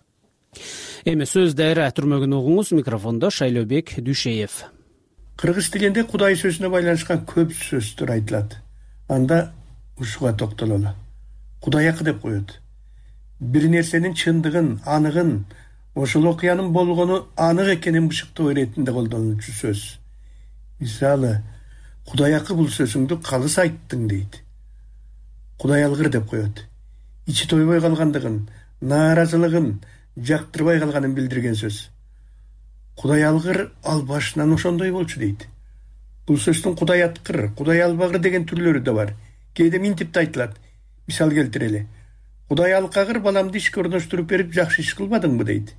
Эми сөз дайра түрмөгүн угуңуз, микрофондо Шайлообек Дүшеев. Кыргыз тилинде Кудай сөзүнө байланышкан көп сөздөр айтылат. Анда ушуга токтололу. Кудай акы деп коет. Бир нерсенин чындыгын, аныгын, ошол окуянын болгону анык экенин бышыктоо иретинде колдонулчу сөз. Мисалы, Кудай акы бул сөзүңдү калыс айттың дейт. Кудай алгыр деп коет. Ичи тойбой калгандыгын, нааразылыгын, жактырбай калганын билдирген сөз. Кудай алгыр ал башынан ошондой болчу дейт. Бул сөздүн Кудай аткыр, Кудай албагыр деген түрлөрү да бар. Кээде минтип да айтылат. Мисал келтирели. Кудай алкагыр баламды ишке орноштуруп берип жакшы иш кылбадыңбы дейт.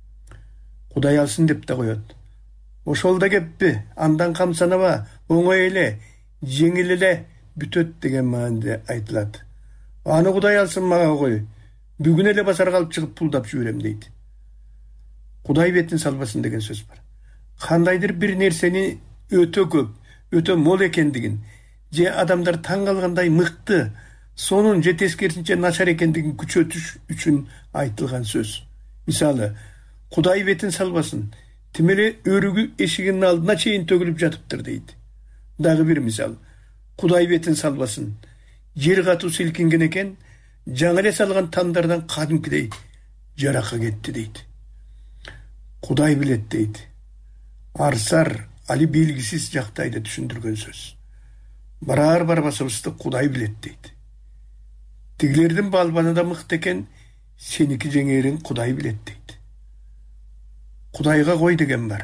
Кудай алсын деп да коет. Ошол да кеппи, андан камсанаба, оңой эле, жеңил эле бүтөт деген мааниде айтылат. Аны Кудай алсын мага кой. Бүгүн эле базарга алып чыгып пулдап жүрөм дейт. Кудай бетин салбасын деген сөз бар. Кандайдыр бир нерсени өтө көп, өтө мол экендигин, же адамдар таң калгандай мыкты, сонун же тескерисинче начар экендигин күчөтүш үчүн айтылган сөз. Мисалы, Кудай бетин салбасын, тим эле өрүгү эшигинин алдына чейин төгүлүп жатыптыр дейт. Дагы бир мисал, Кудай бетин салбасын, жер катуу силкинген экен, жаңы эле салган тамдардан кадимкидей жаракка кетти дейт. Кудай билет дейт. Арсар али белгисиз жактайды түшүндүргөн сөз. Барар барбасыбызды Кудай билет дейт. Тигилердин балбаны да мыкты экен, сеники жеңерин Кудай билет дейт. Кудайга кой деген бар.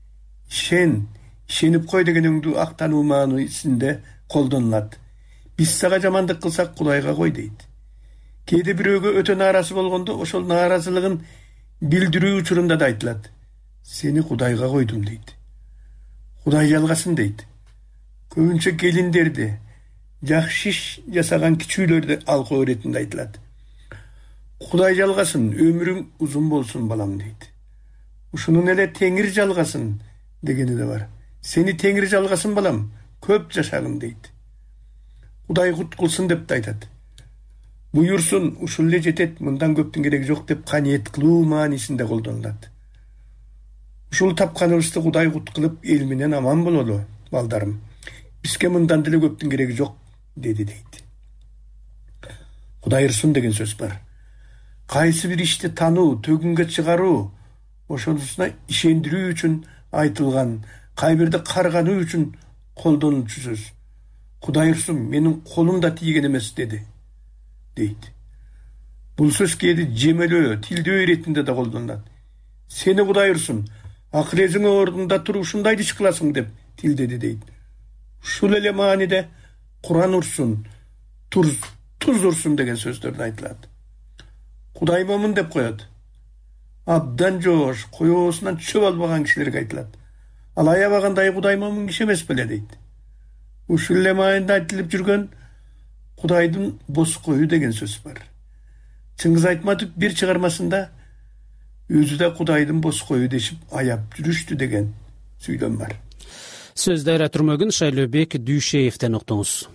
Ишенип кой дегениңди актануу маанисинде колдонулат. Биз сага жамандык кылсак Кудайга кой дейт. Кээде бирөөгө өтө нааразы болгондо ошол нааразылыгын билдирүү учурунда да айтылат. Сени Кудайга койдум дейт. Кудай жалгасын дейт. Көбүнчө келиндерди, жакшы иш жасаган кичүүлөрдү алкоо иретинде айтылат. Кудай жалгасын, өмүрүң узун болсун балам дейт. Ушунун эле Теңир жалгасын дегени да бар. Сени Теңир жалгасын балам, көп жашагын дейт. Кудай кут кылсын деп да айтат. Буйурсун, ушул эле жетет, мындан көптүн кереги жок деп каниет кылуу маанисинде колдонулат. Ушул тапканыбызды Кудай кут кылып эл менен аман бололу, балдарым. Бизге мындан деле көптүн кереги жок, деди дейт. Кудай ырсын деген сөз бар. Кайсы бир ишти тануу, төгүнгө чыгаруу, ошонусуна ишендирүү үчүн айтылган, кайбирди каргануу үчүн колдонулчу сөз. Кудай ырсын, менин колум да тийген эмес деди, дейт. Бул сөз кээде жемелөө, тилдөө иретинде да колдонулат. Сени Кудай ырсын, акырезиң ордунда туруп ушундайды иш кыласың деп тилдеди дейт. Ушул эле мааниде Куран урсун, туз урсун деген сөздөрдү айтылат. Кудай момун деп коет. Абдан жоош, коёсунан чөп албаган кишилерге айтылат. Ал аябагандай Кудай момун киши эмес беле дейт. Ушул эле мааниде айтылып жүргөн Кудайдын бос коюу деген сөз бар. Чыңгыз Айтматов бир чыгармасында өзү да Кудайдын бос коюу дешип аяп жүрүштү деген сүйлөм бар. Сөз дайра түрмөгүн Шайлообек Дүйшеевден уктуңуз.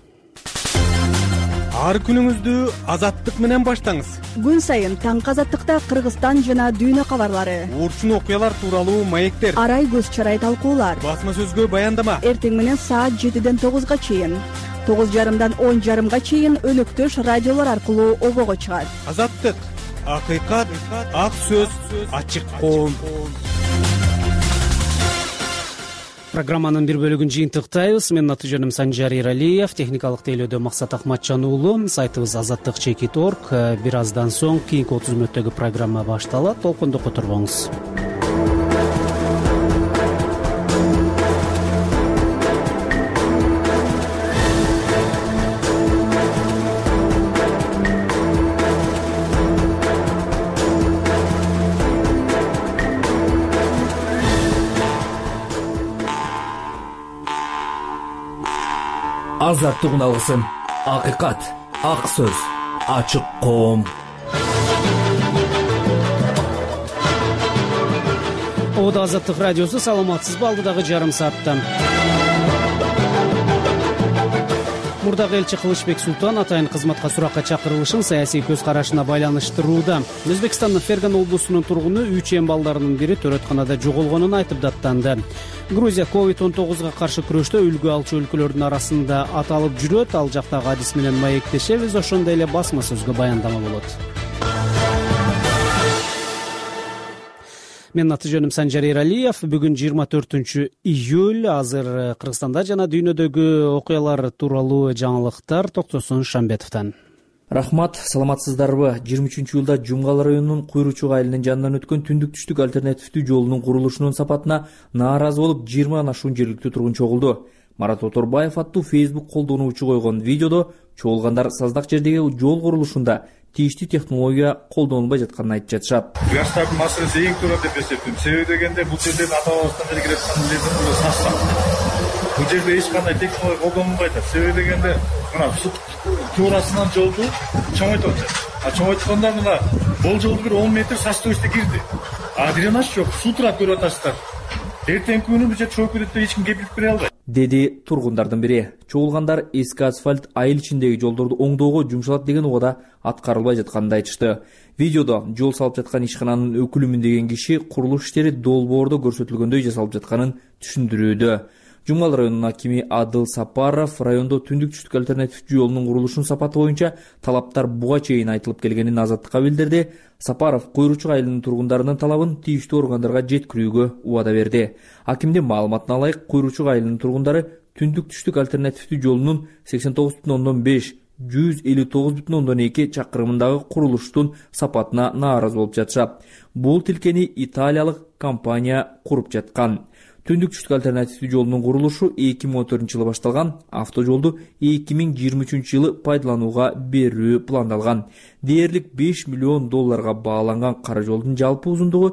Ар күнүңүздү Азаттык менен баштаңыз. Күн сайын таңкы Азаттыкта Кыргызстан жана дүйнө кабарлары, урчун окуялар тууралуу маектер, арай көз чарай талкуулар, басма сөзгө баяндама. Эртең менен саат 7ден 9га чейин, 9:30дан 10:30га чейин өнөктөш радиолор аркылуу обого чыгат. Азаттык, акыйкат, ак сөз, ачык коом. Программанын бир бөлүгүн жыйынтыктайбыз. Менин аты-жөнүм Санжар Иралиев, техникалык тейлөөдө Максат Акматжан уулу. Сайтыбыз azattik.org. Бир аздан соң кийинки 30 мүнөттөгү программа башталат. Толкунду которбоңуз. азаттык уналгысын, акыйкат, ак сөз, ачык коом. Ода Азаттык радиосу, саламатсызбы? Алдыдагы жарым сааттан мурдагы элчи Кылычбек Султан атайын кызматка суракка чакырылышын саясий көз карашына байланыштырууда. Өзбекстандын Ферган облусунун тургуну 3 эм балдарынын бири төрөтканада жоголгонун айтып даттанды. Грузия COVID-19 каршы күрөштө үлгү алчу өлкөлөрдүн арасында аталып жүрөт. Ал жактагы адис менен маектешебиз, ошондой эле басма сөзгө баяндама болот. Менин аты жөнүм Санжар Эралиев. Бүгүн 24 июль. Азыр Кыргызстанда жана дүйнөдөгү окуялар тууралуу жаңылыктар Токтосун Шамбетовдон. Рахмат, саламатсыздарбы? 23 июлда Жумгал районунун Куйручук айылынын жанынан өткөн түндүк-түштүк альтернативдүү жолунун курулушунун сапатына нааразы болуп 20 ашуун жергиликтүү тургун чогулду. Марат Оторбаев аттуу Facebook колдонуучу койгон видеодо чогулгандар саздак жердеги жол курулушунда тийиштүү технология колдонулбай жатканын айтып жатышат. Жаштардын маселеси эң туура деп эсептейм. Себеби дегенде бул жерден ата-бабабыздан бери келе жаткан жердин састак. Бул жерде эч кандай технология колдонулбай атат. Себеби дегенде мына туурасынан жолду чоңойтуп атышат. Чоңойткондо мына бул жолду бир 10 метр састойсто кирди. Дренаж жок, суу турат көрүп атышат. Эртеңки күнү бул жер чоңоп кетет деп эч ким кепилдик бере албайт, деди тургундардын бири. Чогулгандар эски асфальт айыл ичиндеги жолдорду оңдоого жумшалат деген убада аткарылбай жатканын айтышты. Видеодо жол салып жаткан ишкананын өкүлүмүн деген киши курулуш иштери долбоордо көрсөтүлгөндөй жасалып жатканын түшүндүрүүдө. Жумгал районунун акими Адыл Сапаров райондо түндүк-түштүк альтернативдүү жолунун курулушунун сапаты боюнча талаптар буга чейин айтылып келгенин Азаттыкка билдирди. Сапаров Куйручук айылынын тургундарынын талабын тийиштүү органдарга жеткирүүгө убада берди. Акимдин маалыматына ылайык, Куйручук айылынын тургундары түндүк-түштүк альтернативдүү жолунун 89,5 159,2 чакырымындагы курулуштун сапатына нааразы болуп жатышат. Бул тилкени италиялык компания куруп жаткан. Түндүк-түштүк альтернативдүү жолунун курулушу 2014 жылы башталган, автожолду 2023 жылы пайдаланууга берүү пландалган. Дээрлик $5 миллион бааланган кара жолдун жалпы узундугу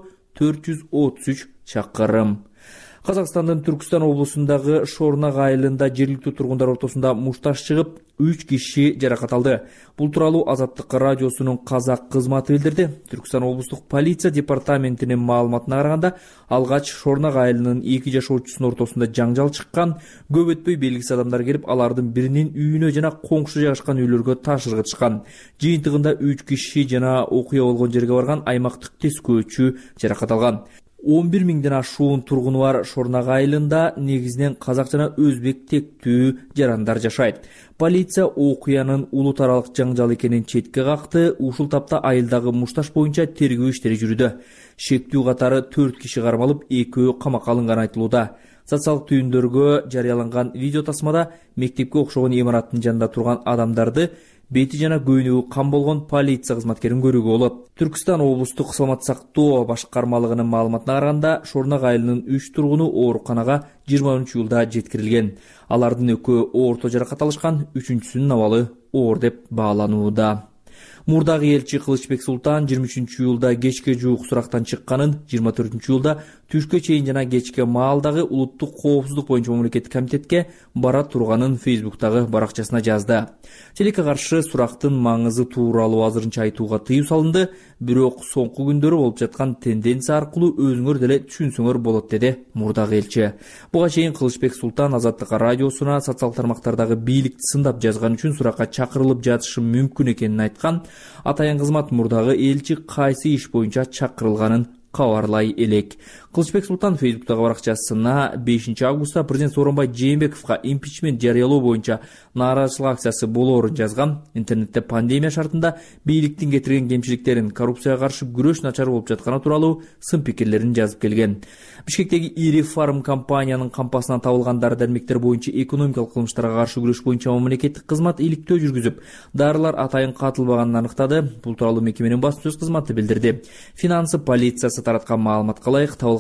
433 чакырым. Казакстандын Түркстан облусундагы Шорнак айылында жергиликтүү тургундар ортосунда мушташ чыгып, 3 киши жаракат алды. Бул тууралуу Азаттык радиосунун казак кызматы билдирди. Түркстан облустук полиция департаментинин маалыматына караганда, алгач Шорнак айылынын 2 жашоочусунун ортосунда жаңжал чыккан. Көп өтпөй белгисиз адамдар келип, алардын биринин үйүнө жана коңшу жайгашкан үйлөргө таш ыргытышкан. Жыйынтыгында 3 киши жана окуя болгон жерге барган аймактык тескөөчү жаракат алган. 11 миңден ашуун тургуну бар Шорнак айылында негизинен казак жана өзбек тектүү жарандар жашайт. Полиция окуянын улут аралык жаңжал экенин четке какты. Ушул тапта айылдагы мушташ боюнча тергөө иштери жүрүүдө. Шектүү катары 4 киши кармалып, 2 камакка алынганы айтылууда. Социалдык түйүндөргө жарыяланган видео тасмада мектепке окшогон имараттын жанында турган адамдарды бети жана көйнөгү кан болгон полиция кызматкерин көрүүгө болот. Түркстан облустук саламат сактоо башкармалыгынын маалыматына караганда, Шорнак айылынын 3 тургуну ооруканага 20 июлда жеткирилген. Алардын экөө орто жаракат алышкан, 3-сүнүн абалы оор деп бааланууда. Мурдагы элчи Кылычбек Султан 23 июлда кечке жуук сурактан чыкканын, 24 июлда түшкө чейин жана кечке маалдагы улуттук коопсуздук боюнча мамлекеттик комитетке бара турганын Facebook'тагы баракчасына жазды. Телекке каршы сурактын маңызы тууралуу азырынча айтууга тыюу салынды, бирок соңку күндөрү болуп жаткан тенденция аркылуу өзүңөр деле түшүнсөңөр болот, деди мурдагы элчи. Буга чейин Кылычбек Султан Азаттык радиосуна социал тармактардагы бийликти сындап жазган үчүн суракка чакырылып жатышы мүмкүн экенин айткан. Атайын кызмат мурдагы элчи кайсы иш боюнча чакырылганын кабарлай элек. Кылычбек Султан Фейсбуктагы баракчасына 5 августта президент Сооронбай Жээнбековго импичмент жарыялоо боюнча нааразычылык акциясы болоорун жазган. Интернетте пандемия шартында бийликтин кетирген кемчиликтерин, коррупцияга каршы күрөш начар болуп жатканы тууралуу сын пикирлерин жазып келген. Бишкектеги ири фарм компаниянын кампасынан табылган дары-дармектер боюнча экономикалык кылмыштарга каршы күрөш боюнча мамлекеттик кызмат иликтөө жүргүзүп, дарылар атайын катылбаганын аныктады. Бул тууралуу мекеменин басма сөз кызматы билдирди. Финансы полициясы тараткан маалыматка ылайык табылган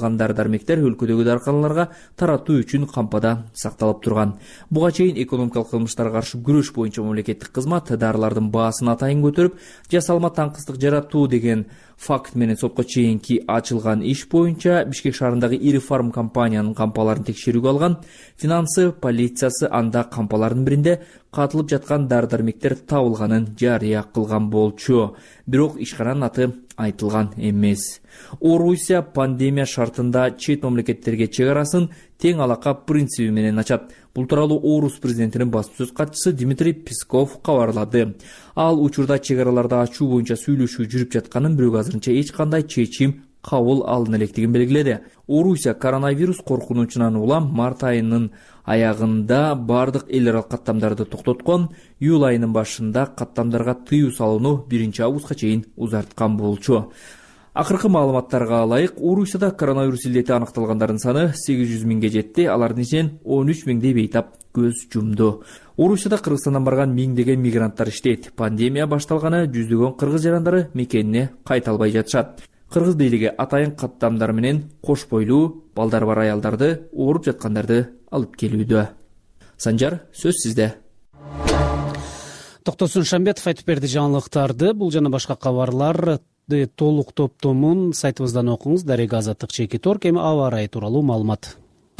калган дары-дармектер өлкөдөгү дарканаларга таратуу үчүн кампада сакталып турган. Буга чейин экономикалык кылмыштарга каршы күрөш боюнча мамлекеттик кызмат дарылардын баасын атайын көтөрүп, жасалма таңкыстык жаратуу деген факт менен сотко чейинки ачылган иш боюнча Бишкек шаарындагы ири фарм компаниянын кампаларын текшерүүгө алган. Финансы полициясы анда кампалардын биринде катылып жаткан дары-дармектер табылганын жарыя кылган болчу. Бирок ишкананын аты айтылган эмес. Орусия пандемия шартында чет мамлекеттерге чек арасын тең алака принциби менен ачат. Бул тууралуу Орус президентинин баспасөз катчысы Дмитрий Песков кабарлады. Ал учурда чек араларды ачуу боюнча сүйлөшүү жүрүп жатканын, бирок азырынча эч кандай чечим кабыл алына электигин белгиледи. Орусия коронавирус коркунучунан улам март айынын аягында бардык эл аралык каттамдарды токтоткон, июль айынын башында каттамдарга тыюу салууну 1 августка чейин узарткан болчу. Акыркы маалыматтарга ылайык, Орусияда коронавирус илдети аныкталгандардын саны 800 миңге жетти, алардын ичинен 13 миңдей бейтап көз жумду. Орусияда Кыргызстандан барган миңдеген мигранттар иштейт. Пандемия башталганы жүздөгөн кыргыз жарандары мекенине кайта албай жатышат. Кыргыз бийлиги атайын каттамдар менен кош бойлуу, балдары бар аялдарды, ооруп жаткандарды алып келүүдө. Санжар, сөз сизде. Токтосун Шамбетов айтып берди жаңылыктарды. Бул жана башка кабарлар толук топтомун сайтыбыздан окуңуз. Дарега Азаттык Чекит.орг. Эми аба ырайы тууралуу маалымат.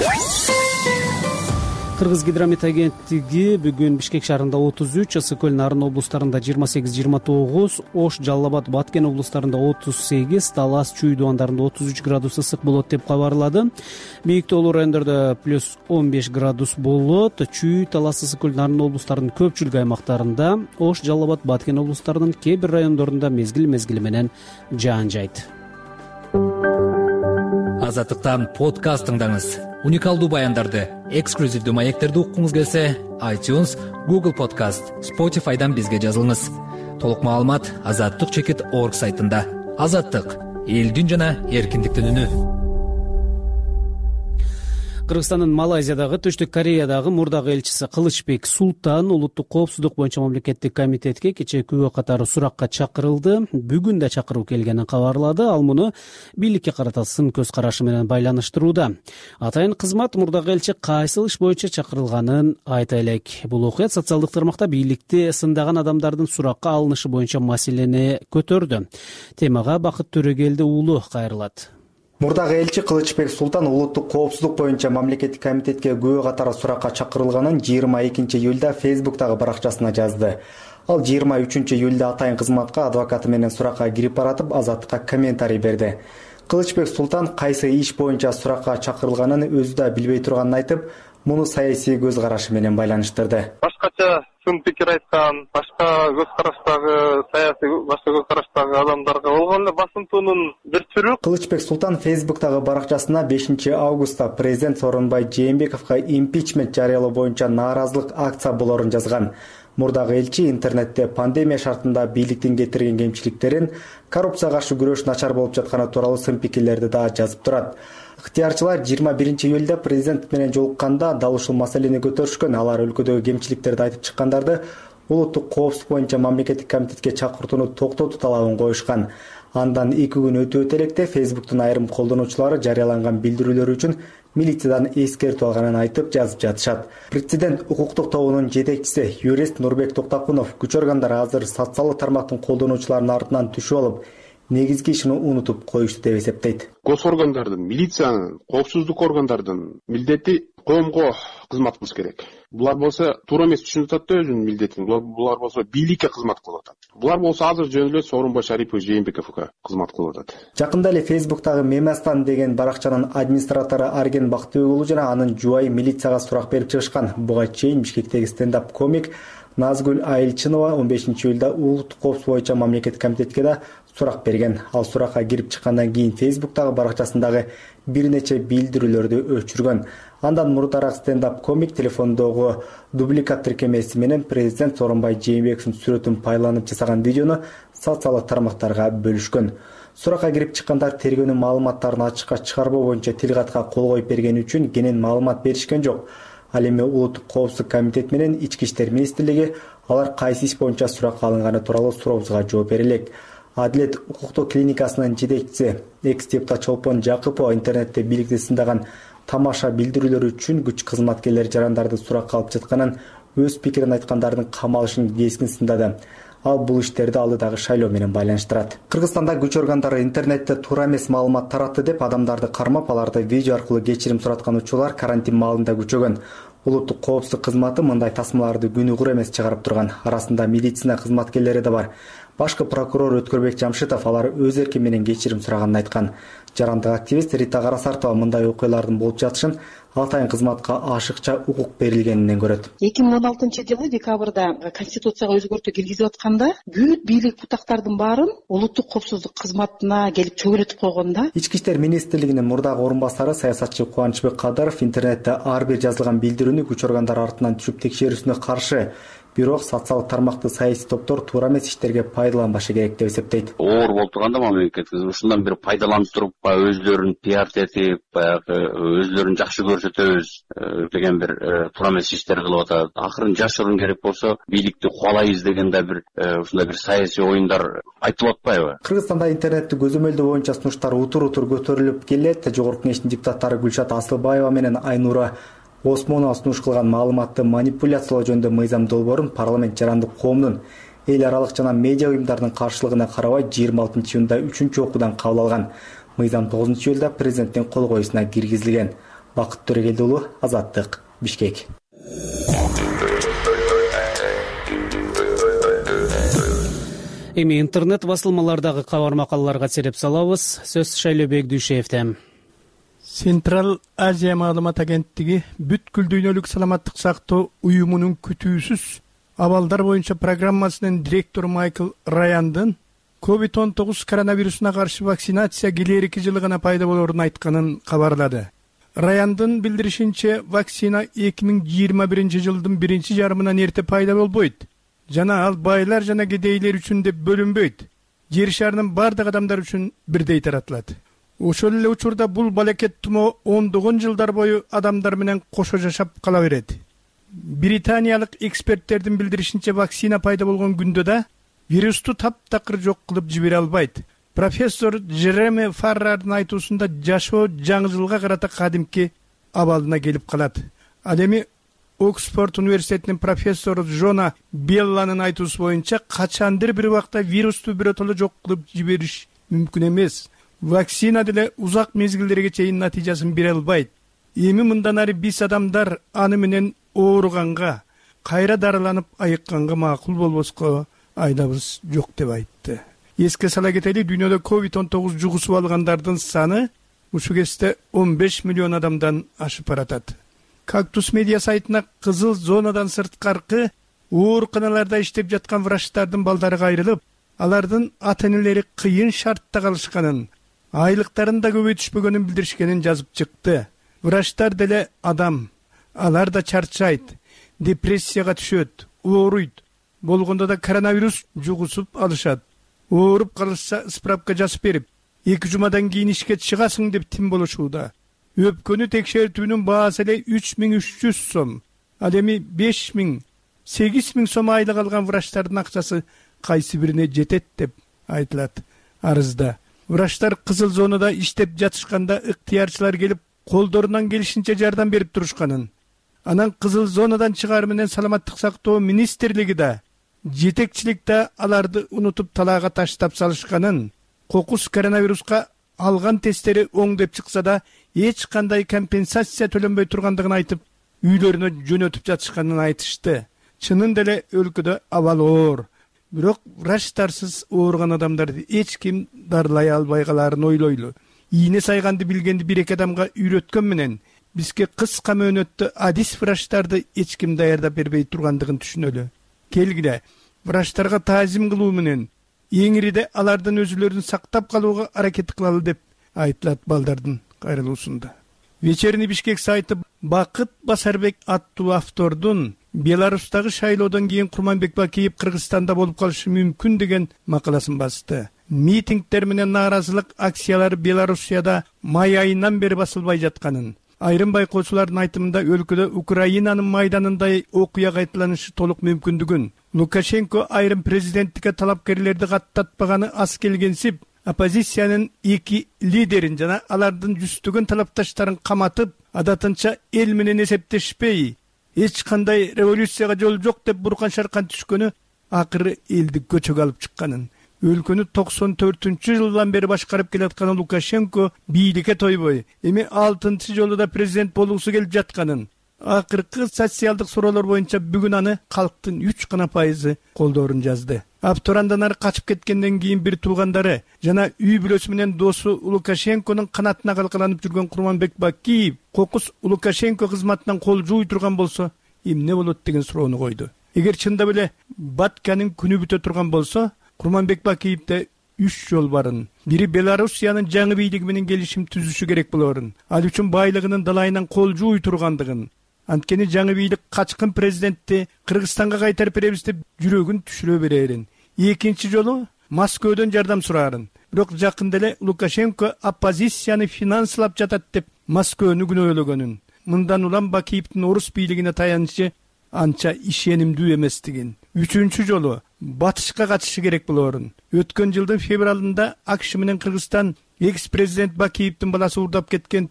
Кыргыз гидромет агенттиги бүгүн Бишкек шаарында 33, Ысык көл Нарын облустарында 28-29, Ош, Жалал Абад, Баткен облустарында 38, Талас, Чүй дуандарында 33 градус ысык болот деп кабарлады. Бийиктөөлүү райондордо +15 градус болот. Чүй, Талас, Ысык көл Нарын облустарынын көпчүлүк аймактарында, Ош, Жалал Абад, Баткен облустарынын кээ бир райондорунда мезгил менен жаан жайт. Азаттыктан подкаст тыңдаңыз. Уникалдуу баяндарды, эксклюзивдүү маектерди уккуңуз келсе, iTunes, Google Podcast, Spotify'дан бизге жазылыңыз. Толук маалымат azattik.org сайтында. Азаттык — элдин жана эркиндиктин үнү. Кыргызстандын Малайзиядагы, Төштүк Кореядагы мурдагы элчиси Кылычбек Султан улуттук коопсуздук боюнча мамлекеттик комитетке кечээ күбө катары суракка чакырылды. Бүгүн да чакыруу келгенин кабарлады. Ал муну бийликке карата сын көз карашы менен байланыштырууда. Атайын кызмат мурдагы элчи кайсыл иш боюнча чакырылганын айта элек. Бул окуя социалдык тармакта бийликти сындаган адамдардын суракка алынышы боюнча маселени көтөрдү. Темага Бакыт Төрөгелди уулу кайрылат. Мурдагы элчи Кылычбек Султан улуттук коопсуздук боюнча мамлекеттик комитетке күбө катары суракка чакырылганын 22 июлда Facebook'тагы баракчасына жазды. Ал 23 июлда атайын кызматка адвокаты менен суракка кирип баратып, Азаттыкка комментарий берди. Кылычбек Султан кайсы иш боюнча суракка чакырылганын өзү да билбей турганын айтып, муну саясий көз карашы менен байланыштырды. Башкача сын пикир айткан, башка көз караштагы саясий башка көз караштагы адамдарга болгон эле басынтуунун бир түрү. Кылычбек Султан Facebook'тагы баракчасына 5 августта президент Сооронбай Жээнбековго импичмент жарыялоо боюнча нааразылык акция болорун жазган. Мурдагы элчи интернетте пандемия шартында бийликтин кетирген кемчиликтерин, коррупцияга каршы күрөш начар болуп жатканы тууралуу сын пикирлерди да жазып турат. Ыктыярчылар 21 июлда президент менен жолукканда дал ушул маселени көтөрүшкөн. Алар өлкөдөгү кемчиликтерди айтып чыккандарды улуттук коопсуздук боюнча мамлекеттик комитетке чакыртууну токтотуу талабын коюшкан. Андан 2 күн өтүп электе Facebook'тун айрым колдонуучулары жарыяланган билдирүүлөр үчүн милициядан эскертүү алганын айтып жазып жатышат. Президент укуктук тобунун жетекчиси юрист Нурбек Токтакунов күч органдары азыр социалдык тармактын колдонуучуларынын артынан түшүп алып, негизги ишин унутуп коюшту деп эсептейт. Гос органдардын, милициянын, коопсуздук органдардын милдети коомго кызмат кылыш керек. Булар болсо туура эмес түшүнүп атат да өзүнүн милдетин. Булар болсо бийликке кызмат кылып атат. Булар болсо азыр жөн эле Сооронбай Шарипович Жээнбековго кызмат кылып атат. Жакында эле Facebook'тагы Мемастан деген баракчанын администратору Арген Бактыгулу жана анын жубайы милицияга сурак берип чыгышкан. Буга чейин Бишкектеги стендап комик Назгүл Айылчынова 15 июлда улуттук коопсуздук боюнча мамлекеттик комитетке да сурак берген. Ал суракка кирип чыккандан кийин Facebook'тагы баракчасындагы бир нече билдирүүлөрдү өчүргөн. Андан мурдараак стендап комик телефондогу дубликат тиркемеси менен президент Сооронбай Жээнбековдун сүрөтүн пайдаланып жасаган видеону социалдык тармактарга бөлүшкөн. Суракка кирип чыккандар тергөөнүн маалыматтарын ачыкка чыгарбоо боюнча тил катка кол коюп бергени үчүн кенен маалымат беришкен жок. Ал эми улуттук коопсуздук комитет менен Ички иштер министрлиги алар кайсы иш боюнча суракка алынганы тууралуу сурообузга жооп бере элек. Адилет укуктук клиникасынын жетекчиси экс депутат Чолпон Жакыпова интернетте бийликти сындаган тамаша билдирүүлөр үчүн күч кызматкерлери жарандарды суракка алып жатканын, өз пикирин айткандардын камалышын кескин сындады. Ал бул иштерди алдыдагы шайлоо менен байланыштырат. Кыргызстанда күч органдары интернетте туура эмес маалымат таратты деп адамдарды кармап, аларды видео аркылуу кечирим сураткан учурлар карантин маалында күчөгөн. Улуттук коопсуздук кызматы мындай тасмаларды күнүгөр эмес чыгарып турган. Арасында медицина кызматкерлери да бар. Башкы прокурор Өткөрбек Жамшитов алар өз эрки менен кечирим сураганын айткан. Жарандык активист Рита Карасартова мындай окуялардын болуп жатышын атайын кызматка ашыкча укук берилгенинен көрөт. 2016-жылы декабрда Конституцияга өзгөртүү киргизип атканда бүт бийлик бутактардын баарын улуттук коопсуздук кызматына келип чөгөлөтүп койгонда. Ички иштер министрлигинин мурдагы орун басары саясатчы Кубанычбек Кадыров интернетте ар бир жазылган билдирүүнү күч органдары артынан түшүп текшерүүсүнө каршы. Бирок социалдык тармакты саясий топтор туура эмес иштерге пайдаланбашы керек деп эсептейт. Оор болуп турганда мамлекет ушундан бир пайдаланып туруп, өзлөрүн пиарт этип, баягы өзлөрүн жакшы көрсөтөбүз деген бир туура эмес иштер кылып атат. Акырын жашыруун керек болсо, бийликти кубалайбыз деген да бир ушундай бир саясий оюндар айтылып атпайбы? Кыргызстанда интернетти көзөмөлдөө боюнча сунуштар утур-утур көтөрүлүп келет. Жогорку Кеңештин депутаттары Гүлшат Асылбаева менен Айнура Осмонова сунуш кылган маалыматты манипуляциялоо жөнүндө мыйзам долбоорун парламент жарандык коомдун эл аралык жана медиа уюмдардын каршылыгына карабай 26-июнда 3-чү окуудан кабыл алган. Мыйзам 9-июлда президенттин кол коюусуна киргизилген. Бакыт Төрөгелди уулу, Азаттык, Бишкек. Эми интернет басылмалардагы кабар макалаларга сереп салабыз. Сөз Шайлообек Дүйшеевден. Централ Азия маалымат агенттиги бүткүл дүйнөлүк саламаттык сактоо уюмунун күтүүсүз абалдар боюнча программасынын директору Майкл Раяндын COVID-19 коронавирусуна каршы вакцинация келерки жылы гана пайда болорун айтканын кабарлады. Раяндын билдиришинче, вакцина 2021 жылдын биринчи жарымынан эрте пайда болбойт жана ал байлар жана кедейлер үчүн деп бөлүнбөйт. Жер шарынын бардык адамдар үчүн бирдей таратылат. Ошол эле учурда бул балекет тумоо ондогон жылдар бою адамдар менен кошо жашап кала берет. Британиялык эксперттердин билдиришинче, вакцина пайда болгон күндө да вирусту таптакыр жок кылып жибере албайт. Профессор Джереми Фаррардын айтуусунда жашоо жаңы жылга карата кадимки абалына келип калат. Ал эми Оксфорд университетинин профессору Жона Белланын айтуусу боюнча, качандыр бир убакта вирусту биротоло жок кылып жибериш мүмкүн эмес. Вакцина деле узак мезгилдерге чейин натыйжасын бере албайт. Эми мындан ары биз адамдар аны менен ооруганга, кайра дарыланып айыкканга макул болбоско айдабыз жок деп айтты. Эске сала кетели, дүйнөдө COVID-19 жугусуп алгандардын саны ушу кезде 15 миллион адамдан ашып баратат. Кактус медиа сайтына кызыл зонадан сырткаркы ооруканаларда иштеп жаткан врачтардын балдары кайрылып, алардын ата-энелери кыйын шартта калышканын, айлыктарын да көбөйтүшпөгөнүн билдиришкенин жазып чыкты. Врачтар деле адам, алар да чарчайт, депрессияга түшөт, ооруйт. Болгондо да коронавирус жугусуп алышат. Ооруп калышса справка жазып берип, 2 жумадан кийин ишке чыгасың деп тим болушууда. Өпкөнү текшертүүнүн баасы эле 3300 сом. Ал эми 5000, 8000 сом айлык алган врачтардын акчасы кайсы бирине жетет деп айтылат арызда. Врачтар кызыл зонада иштеп жатышканда ыктыярчылар келип, колдорунан келишинче жардам берип турушканын. Анан кызыл зонадан чыгаар менен саламаттык сактоо министрлиги да, жетекчилик да аларды унутуп талаага таштап салышканын, кокус коронавируска алган тесттери оң деп чыкса да, эч кандай компенсация төлөнбөй тургандыгын айтып, үйлөрүнө жөнөтүп жатышканын айтышты. Чынын деле өлкөдө абал оор. Бирок врачтарсыз ооруган адамдарды эч ким дарылай албай калаарын ойлойлу. Ийне сайганды билгенди бир-эки адамга үйрөткөн менен бизге кыска мөөнөттө адис врачтарды эч ким даярдап бербей тургандыгын түшүнөлү. Келгиле, врачтарга таазим кылуу менен эң ириде алардын өзүлөрүн сактап калууга аракет кылалы деп айтылат балдардын кайрылуусунда. Вечерний Бишкек сайты Бакыт Басарбек аттуу автордун Беларустагы шайлоодон кийин Курманбек Бакиев Кыргызстанда болуп калышы мүмкүн деген макаласын басты. Митингдер менен нааразылык акциялары Белоруссияда май айынан бери басылбай жатканын, айрым байкоочулардын айтымында өлкөдө Украинанын майданындай окуя кайталанышы толук мүмкүндүгүн, Лукашенко айрым президенттикке талапкерлерди каттатпаганы аз келгенсип, оппозициянын эки лидерин жана алардын жүздөгөн талапташтарын каматып, адатынча эл менен эсептешпей, эч кандай революцияга жол жок деп буркан шаркан түшкөнү акыры элди көчөгө алып чыкканын. Өлкөнү 94-жылдан бери башкарып келаткан Лукашенко бийликке тойбой, эми 6-чы жолу да президент болуусу келип жатканын, акыркы социалдык суроолор боюнча бүгүн аны калктын 3% колдоорун жазды. Абтурандан ары качып кеткенден кийин бир туугандары жана үй бүлөсү менен досу Лукашенконун канатына калкаланып жүргөн Курманбек Бакиев кокус Лукашенко кызматынан кол жууй турган болсо, эмне болот деген суроону койду. Эгер чындап эле Батканын күнү бүтө турган болсо, Курманбек Бакиевде 3 жол барын. Бири Белоруссиянын жаңы бийлиги менен келишим түзүшү керек болорун. Ал үчүн байлыгынын далайынан кол жууй тургандыгын. Анткени жаңы бийлик качкын президентти Кыргызстанга кайтарып беребиз деп жүрөгүн түшүрө берерин. Экинчи жолу Москвадан жардам сурарын. Бирок жакында эле Лукашенко оппозицияны финанслап жатат деп Москваны күнөөлөгөнүн. Мындан улам Бакиевдин орус бийлигине таянычы анча ишенимдүү эместигин. Үчүнчү жолу батышка качышы керек болорун. Өткөн жылдын февралында АКШ менен Кыргызстан экс-президент Бакиевдин баласы урдап кеткен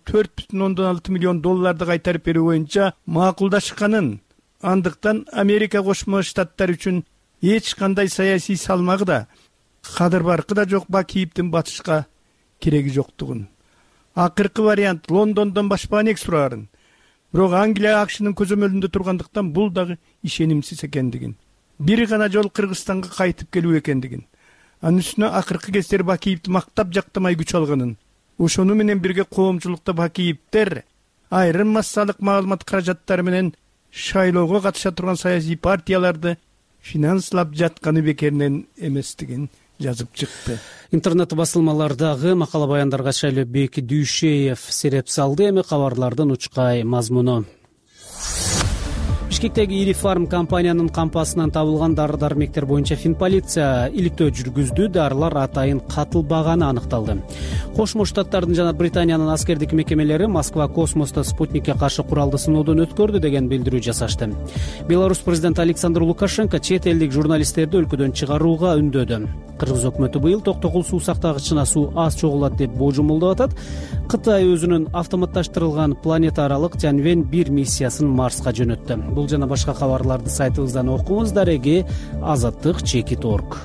4,6 миллион долларды кайтарып берүү боюнча макулдашканын. Андыктан Америка Кошмо Штаттары үчүн эч кандай саясий салмагы да, кадыр баркы да жок Бакиевдин батышка кереги жоктугун. Акыркы вариант Лондондон башпаанек сурарын. Бирок Англия АКШнын көзөмөлүндө тургандыктан бул дагы ишенимсиз экендигин. Бир гана жол Кыргызстанга кайтып келүү экендигин. Анын үстүнө акыркы кездери Бакиевди мактап жактамай күч алганын. Ошону менен бирге коомчулукта Бакиевдер айрым массалык маалымат каражаттары менен шайлоого катыша турган саясий партияларды финанслап жатканы бекеринен эместигин жазып чыкты. Интернет басылмалардагы макала баяндарга Шайлообек Дүйшеев сереп салды. Эми кабарлардын учкай мазмуну. Бишкектеги ири фарм компаниянын кампасынан табылган дары-дармектер боюнча Финполиция иликтөө жүргүздү. Дарылар атайын катылбаганы аныкталды. Кошмо Штаттардын жана Британиянын аскердик мекемелери Москва космоста спутникке каршы куралды сыноодон өткөрдү деген билдирүү жасашты. Беларусь президенти Александр Лукашенко чет элдик журналисттерди өлкөдөн чыгарууга үндөдү. Кыргыз өкмөтү быйыл токтогул суу сактагычына суу аз чогулат деп божомолдоп атат. Кытай өзүнүн автоматташтырылган планета аралык Тяньвэнь 1 миссиясын Марска жөнөттү. Бул жана башка кабарларды сайтыбыздан окуңуз. Дареги Азаттык Чекит.org.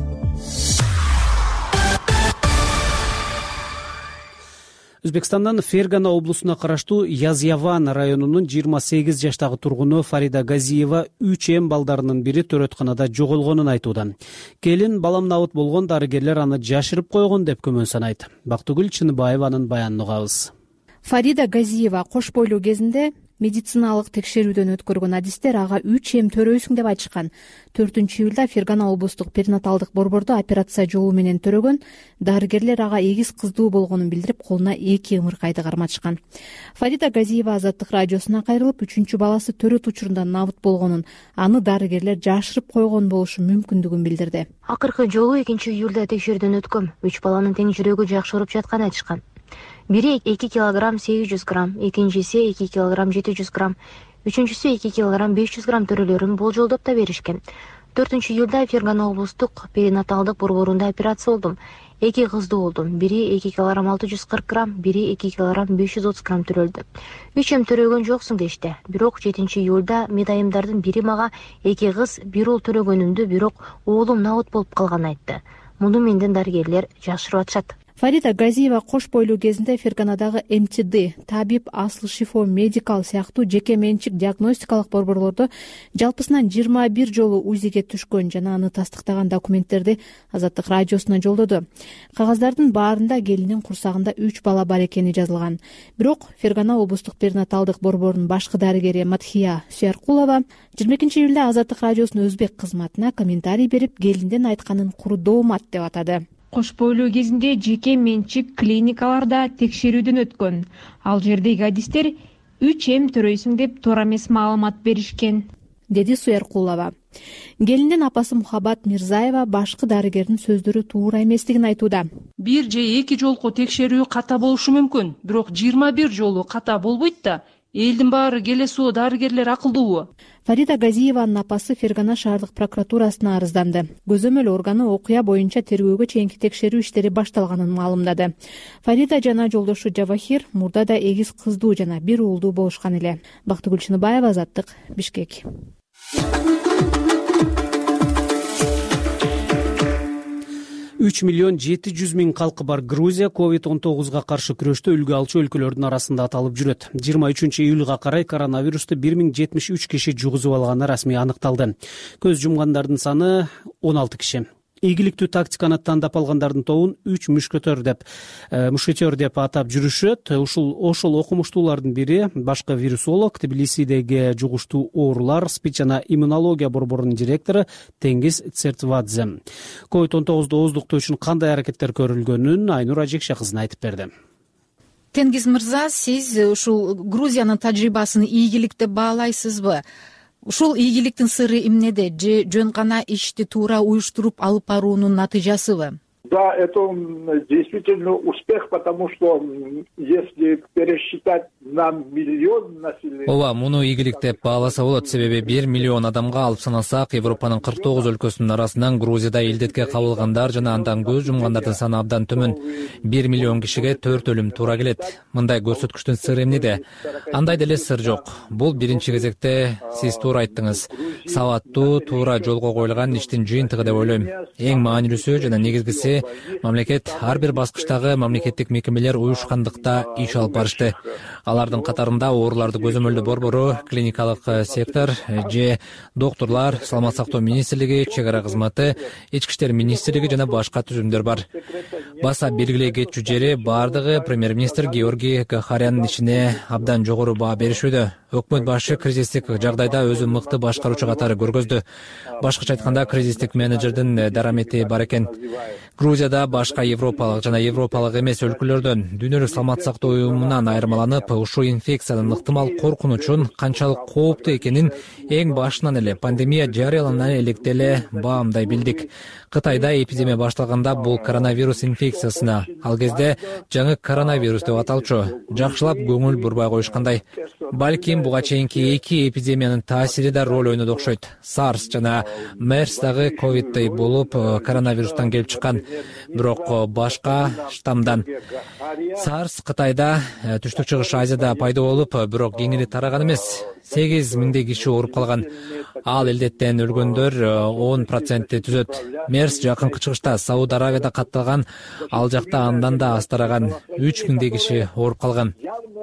Өзбекстандын Фергана облусуна караштуу Язяван районунун 28 жаштагы тургуну Фарида Газиева 3 балдарынын бири төрөтканада жоголгонун айтууда. Келин балам набыт болгон, дарыгерлер аны жашырып койгон деп көмөн санайт. Бактыгүл Чыныбаеванын баянын угабыз. Фарида Газиева кош бойлуу кезинде медициналык текшерүүдөн өткөргөн адистер ага 3 төрөйсүң деп айтышкан. 4-июлда Фергана облустук перинаталдык борбордо операция жолу менен төрөгөн. Дарыгерлер ага эгиз кыздуу болгонун билдирип, колуна 2 ымыркайды карматышкан. Фарида Газиева Азаттык радиосуна кайрылып, 3 баласы төрөт учурунда набыт болгонун, аны дарыгерлер жашырып койгон болушу мүмкүндүгүн билдирди. Акыркы жолу 2-июлда текшерүүдөн өткөм. 3 баланын тең жүрөгү жакшы уруп жатканын айтышкан. Бири 2 килограмм 800 грамм, экинчиси 2 килограмм 700 грамм, үчүнчүсү 2 килограмм 500 грамм төрөлөрүн болжолдоп да беришкен. 4-июлда Фергана облустук перинаталдык борборунда операция болдум. 2 кыздуу болдум. Бири 2 килограмм 640 грамм, бири 2 килограмм 530 грамм төрөлдү. 3 төрөгөн жоксуң дешти. Бирок 7-июлда медайымдардын бири мага 2 кыз, 1 уул төрөгөнүмдү, бирок уулум набыт болуп калганын айтты. Муну менден дарыгерлер жашырып атышат. Фарида Газиева кош бойлуу кезинде Ферганадагы МТД, Табиб Асыл Шифо Медикал сыяктуу жеке менчик диагностикалык борборлордо жалпысынан 21 жолу УЗИге түшкөн жана аны тастыктаган документтерди Азаттык радиосуна жолдоду. Кагаздардын баарында келинин курсагында 3 бала бар экени жазылган. Бирок Фергана облустук перинаталдык борборунун башкы дарыгери Матхия Сүйаркулова 22-июлда Азаттык радиосунун өзбек кызматына комментарий берип, келиндин айтканын куру доомат деп атады. Кош бойлуу кезинде жеке менчик клиникаларда текшерүүдөн өткөн. Ал жердеги адистер 3 төрөйсүң деп туура эмес маалымат беришкен, деди Суяркулова. Келиндин апасы Мухаббат Мирзаева башкы дарыгердин сөздөрү туура эместигин айтууда. 1 же 2 жолку текшерүү ката болушу мүмкүн, бирок 21 жолу ката болбойт да. элдин баары келесиби, дарыгерлер акылдуубу? Фарида Газиеванын апасы Фергана шаардык прокуратурасына арызданды. Көзөмөл органы окуя боюнча тергөөгө чейинки текшерүү иштери башталганын маалымдады. Фарида жана жолдошу Жавахир мурда да эгиз кыздуу жана бир уулдуу болушкан эле. Бактыгүл Чыныбаева, Азаттык, Бишкек. 3.700.000 калкы бар Грузия COVID-19 каршы күрөштө үлгү алчу өлкөлөрдүн арасында аталып жүрөт. 23-июлга карай коронавирусту 1073 киши жугузуп алганы расмий аныкталды. Көз жумгандардын саны 16 киши. Ийгиликтүү тактиканы тандап алгандардын тобун 3 мушкетер деп атап жүрүшөт. Ошол окумуштуулардын бири башкы вирусолог, Тбилисидеги жугуштуу оорулар, СПИД жана иммунология борборунун директору Теңиз Цертвадзе. COVID-19 ооздуктоо үчүн кандай аракеттер көрүлгөнүн Айнур Ажекша кызына айтып берди. Теңиз мырза, сиз ушул Грузиянын тажрыйбасын ийгилик деп баалайсызбы? Ушул ийгиликтин сыры эмнеде? Же жөн гана ишти туура уюштуруп алып баруунун натыйжасыбы? Да, это действительно успех, потому что если пересчитать на миллион населения... Ооба, муну ийгилик деп бааласа болот, себеби 1 миллион адамга алып санасак, Европанын 49 өлкөсүнүн арасынан Грузияда илдетке кабылгандар жана андан көз жумгандардын саны абдан төмөн. 1 миллион кишиге 4 өлүм туура келет. Мындай көрсөткүчтүн сыры эмнеде? Андай деле сыр жок. Бул биринчи кезекте сиз туура айттыңыз. Сабаттуу, туура жолго коюлган иштин жыйынтыгы деп ойлойм. Эң маанилүүсү жана негизгиси мамлекет ар бир баскычтагы мамлекеттик мекемелер уюшкандыкта иш алып барышты. Алардын катарында ооруларды көзөмөлдөө борбору, клиникалык сектор же доктурлар, саламат сактоо министрлиги, чек ара кызматы, ички иштер министрлиги жана башка түзүмдөр бар. Баса белгилей кетчү жери бардыгы премьер-министр Георгий Гахаряндын ишине абдан жогору баа беришүүдө. Өкмөт башы кризистик жагдайда өзү мыкты башкаруучу катары көргөздү. Башкача айтканда, кризистик менеджердин дарамети бар экен. Грузияда башка европалык жана европалык эмес өлкөлөрдөн Дүйнөлүк саламат сактоо уюмунан айырмаланып, ушул инфекциянын ыктымал коркунучун канчалык кооптуу экенин эң башынан эле пандемия жарыялана электе эле баамдай билдик. Кытайда эпидемия башталганда бул коронавирус инфекциясына, ал кезде жаңы коронавирус деп аталчу, жакшылап көңүл бурбай коюшкандай. Балким буга чейинки эки эпидемиянын таасири да роль ойноду окшойт. SARS жана MERS дагы ковиддей болуп коронавирустан келип чыккан, бирок башка штаммдан. SARS Кытайда, Түштүк Чыгыш Азияда пайда болуп, бирок кеңири тараган эмес. 8 миңдей киши ооруп калган. Ал элдеттен өлгөндөр 10% түзөт. MERS жакынкы чыгышта Сауд Аравияда катталган, ал жакта андан да аз тараган. 3 миңдей киши ооруп калган.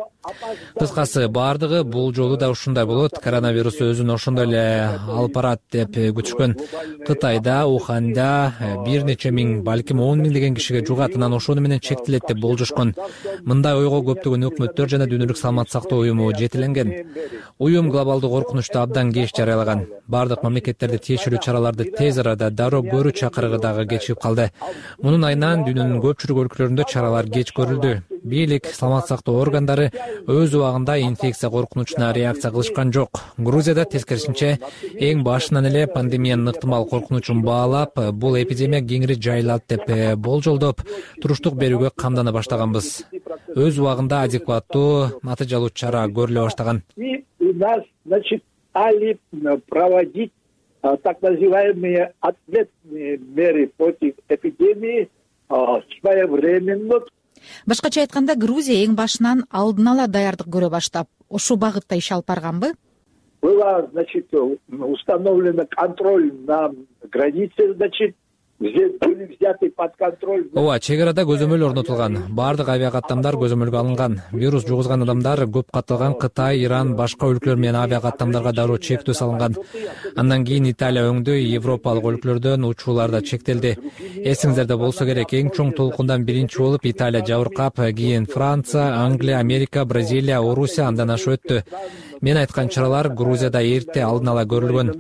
Кыскасы, бардыгы бул жолу да ушундай болот. Коронавирус өзүн ошондой эле алып барат деп күтүшкөн. Кытайда, Уханда бир нече миң, балким 10 миңдеген кишиге жугат, анан ошону менен чектелет деп болжошкон. Мындай ойго көптөгөн өкмөттөр жана Дүйнөлүк саламат сактоо уюму жетеленген. Уюм глобалдуу коркунучту абдан кеч жарыялаган. Бардык мамлекеттерди тиешелүү чараларды тез арада дароо көрүү чакырыгы дагы кечигип калды. Мунун айынан дүйнөнүн көпчүлүк өлкөлөрүндө чаралар кеч көрүлдү. Бийлик, саламат сактоо органдары өз убагында инфекция коркунучуна реакция кылышкан жок. Грузияда тескерисинче эң башынан эле пандемиянын ыктымал коркунучун баалап, бул эпидемия кеңири жайылат деп болжолдоп, туруштук берүүгө камдана баштаганбыз. Өз убагында адекваттуу, натыйжалуу чара көрүлө баштаган. У нас, значит, стали проводить так называемые ответные меры против эпидемии своевременно. Башкача айтканда, Грузия эң башынан алдын ала даярдык көрө баштап, ошол багытта иш алып барганбы? Была, значит, установлена контроль на границе, значит, были взяты под контроль. Ооба, чек арада көзөмөл орнотулган. Бардык авиакаттамдар көзөмөлгө алынган. Вирус жугузган адамдар көп катталган Кытай, Иран, башка өлкөлөр менен авиакаттамдарга дароо чектөө салынган. Андан кийин Италия өңдүү Европалык өлкөлөрдөн учуулар да чектелди. Эсиңиздерде болсо керек, эң чоң толкундан биринчи болуп Италия жабыркап, кийин Франция, Англия, Америка, Бразилия, Орусия андан ашып өттү. Мен айткан чаралар Грузияда эрте алдын ала көрүлгөн.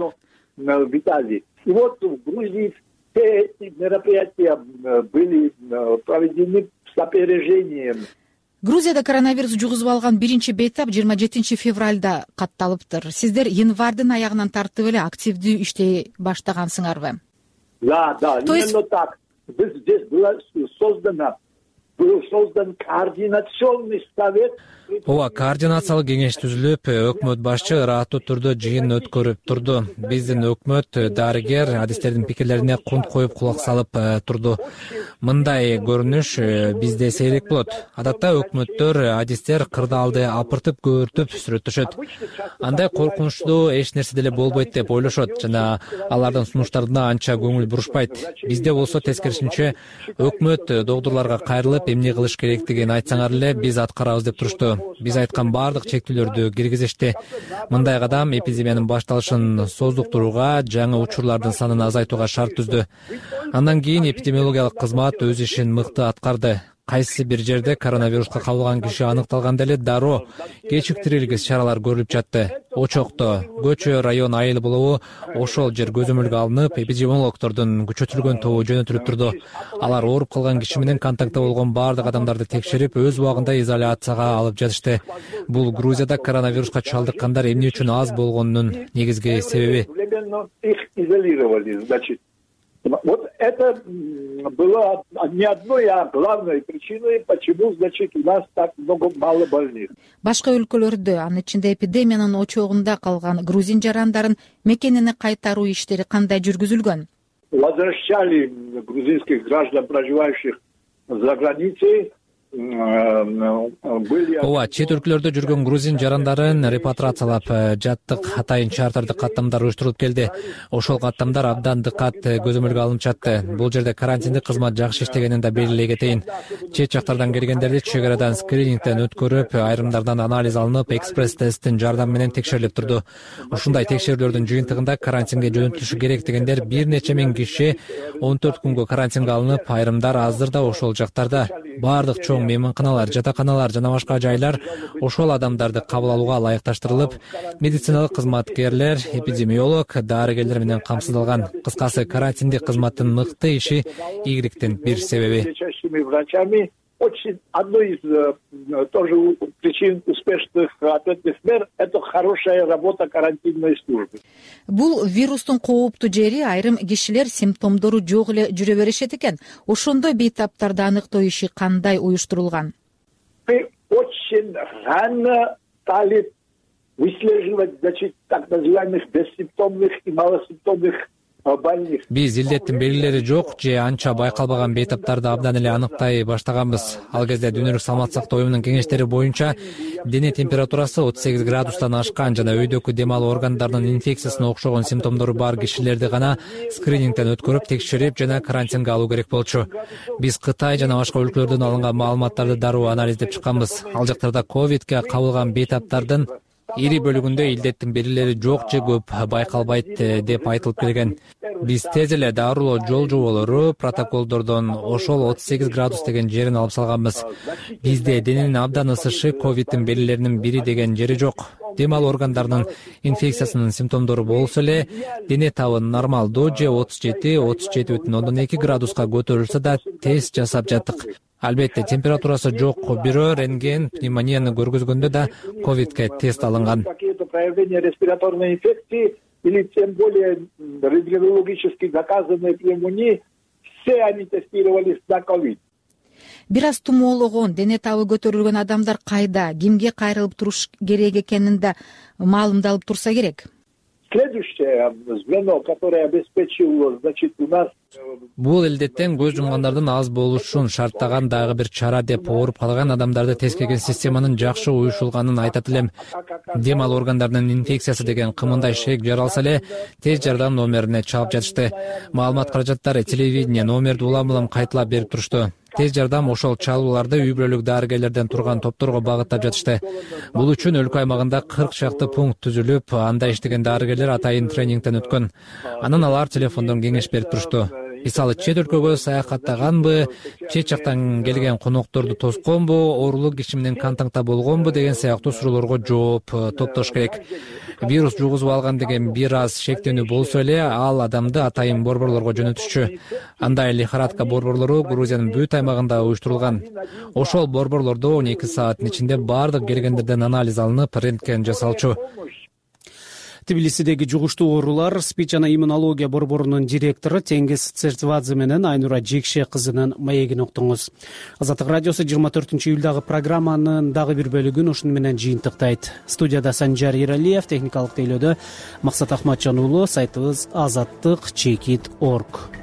И вот в Грузии все эти мероприятия были проведены с опережением. Грузияда коронавирус жугузуп алган биринчи бейтап 27 февралда катталыптыр. Сиздер январдын аягынан тартып эле активдүү иштей баштагансыңарбы? Да, именно так. Здесь был создан координационный совет. ооба, координациялык кеңеш түзүлүп, өкмөт башчы ыраттуу түрдө жыйын өткөрүп турду. Биздин өкмөт дарыгер адистердин пикирлерине кунт коюп кулак салып турду. Мындай көрүнүш бизде сейрек болот. Адатта өкмөттөр адистер кырдаалды апыртып көөртүп сүрөттөшөт. Андай коркунучтуу эч нерсе деле болбойт деп ойлошот жана алардын сунуштарына анча көңүл бурушпайт. Бизде болсо тескерисинче өкмөт догдурларга кайрылып эмне кылыш керектигин айтсаңар эле биз аткарабыз деп турушту. Биз айткан баардык чектүүлөрдү киргизишти. Мындай кадам эпидемиянын башталышын создуктурууга, жаңы учурлардын санын азайтууга шарт түздү. Андан кийин эпидемиологиялык кызмат өз ишин мыкты аткарды. Кайсы бир жерде коронавируска кабылган киши аныкталганда эле дароо кечиктирилгис чаралар көрүлүп жатты. Очокто, көчө, район айыл болобу ошол жер көзөмөлгө алынып, эпидемиологдордун күчөтүлгөн тобу жөнөтүлүп турду. Алар ооруп калган киши менен контактта болгон баардык адамдарды текшерип, өз убагында изоляцияга алып жатышты. Бул Грузияда коронавируска чалдыккандар эмне үчүн аз болгонунун негизги себеби. Вот это было не одной, а главной причиной, почему, значит, у нас так мало больных. Башка өлкөлөрдө, анын ичинде эпидемиянын очогунда калган грузин жарандарын мекенине кайтаруу иштери кандай жүргүзүлгөн? Возвращали грузинских граждан, проживающих за границей. Ооба, чет өлкөлөрдө жүргөн грузин жарандарын репатрациялап жаттык. Атайын чартардык каттамдар уюштурулуп келди. Ошол каттамдар абдан дыкат көзөмөлгө алынып жатты. Бул жерде карантиндик кызмат жакшы иштегенин да белгилей кетейин. Чет жактардан келгендерди чек арадан скринингден өткөрүп, айрымдардан анализ алынып, экспресс тесттин жардамы менен текшерилип турду. Ушундай текшерүүлөрдүн жыйынтыгында карантинге жөнөтүлүшү керек дегендер бир нече миң киши 14 күнгө карантинге алынып, айрымдар азыр да ошол жактарда. Баардык чоң мейманканалар, жатаканалар жана башка жайлар ошол адамдарды кабыл алууга ылайыкташтырылып, медициналык кызматкерлер, эпидемиолог, дарыгерлер менен камсыздалган. Кыскасы, карантиндик кызматтын мыкты иши игиликтин бир себеби. Очень одной из тоже причин успешных ответных мер – это хорошая работа карантинной службы. Бул вирустун кооптуу жери айрым кишилер симптомдору жок эле жүрө беришет экен. Ошондо бейтаптарды аныктоо иши кандай уюштурулган? Мы очень рано стали выслеживать, значит, так называемых бессимптомных и малосимптомных больных. Биз илдеттин белгилери жок же анча байкалбаган бейтаптарды абдан эле аныктай баштаганбыз. Ал кезде Дүйнөлүк саламаттык сактоо уюмунун кеңештери боюнча дене температурасы 38 градустан ашкан жана өйдөкү дем алуу органдарынын инфекциясына окшогон симптомдору бар кишилерди гана скринингден өткөрүп, текшерип жана карантинге алуу керек болчу. Биз Кытай жана башка өлкөлөрдөн алынган маалыматтарды дароо анализдеп чыкканбыз. Ал жактарда ковидке кабылган бейтаптардын ири бөлүгүндө илдеттин белгилери жок же көп байкалбайт деп айтылып келген. Биз тез эле дарылоо жол жоболору, протоколдордон ошол 38 градус деген жерин алып салганбыз. Бизде дененин абдан ысышы ковидтин белгилеринин бири деген жери жок. Дем алуу органдарынын инфекциясынын симптомдору болсо эле, дене табы нормалдуу же 37,2 градуска көтөрүлсө да тест жасап жаттык. Албетте, температурасы жок бирөө рентген пневмонияны көргөзгөндө да ковидке тест алынган. Какие-то проявления респираторной инфекции или тем более рентгенологически доказанной пневмонии, все они тестировались на ковид. Бир аз тумоологон, дене табы көтөрүлгөн адамдар кайда, кимге кайрылып туруш керек экенин да маалымдалып турса керек. Следующее звено, которое обеспечило, значит, у нас... Бул илдеттен көз жумгандардын аз болушун шарттаган дагы бир чара деп ооруп калган адамдарды тескерген системанын жакшы уюшулганын айтат элем. Дем алуу органдарынын инфекциясы деген кымындай шек жаралса эле, тез жардам номерине чалып жатышты. Маалымат каражаттары телевидение номерди улам-улам кайталап берип турушту. Тез жардам ошол чалууларды үй бүлөлүк дарыгерлерден турган топторго багыттап жатышты. Бул үчүн өлкө аймагында 40 шакты пункт түзүлүп, анда иштеген дарыгерлер атайын тренингден өткөн. Анан алар телефондон кеңеш берип турушту. Мисалы, чет өлкөгө саякаттаганбы, чет жактан келген конокторду тосконбу, оорулуу киши менен контактта болгонбу деген сыяктуу суроолорго жооп топтош керек. Вирус жугузуп алган деген бир аз шектенүү болсо эле, ал адамды атайын борборлорго жөнөтүшчү. Андай лихорадка борборлору Грузиянын бүт аймагында уюштурулган. Ошол борборлордо 12 сааттын ичинде бардык келгендерден анализ алынып, рентген жасалчу. Тбилисидеги жугуштуу оорулар спич жана иммунология борборунун директору Теңиз Цертвадзе менен Айнура Жекше кызынын маегин уктуңуз. Азаттык радиосу 24-июлдагы программанын дагы бир бөлүгүн ушуну менен жыйынтыктайт. Студияда Санжар Иралиев, техникалык тейлөөдө Максат Ахматжан уулу, сайтыбыз azattik.org.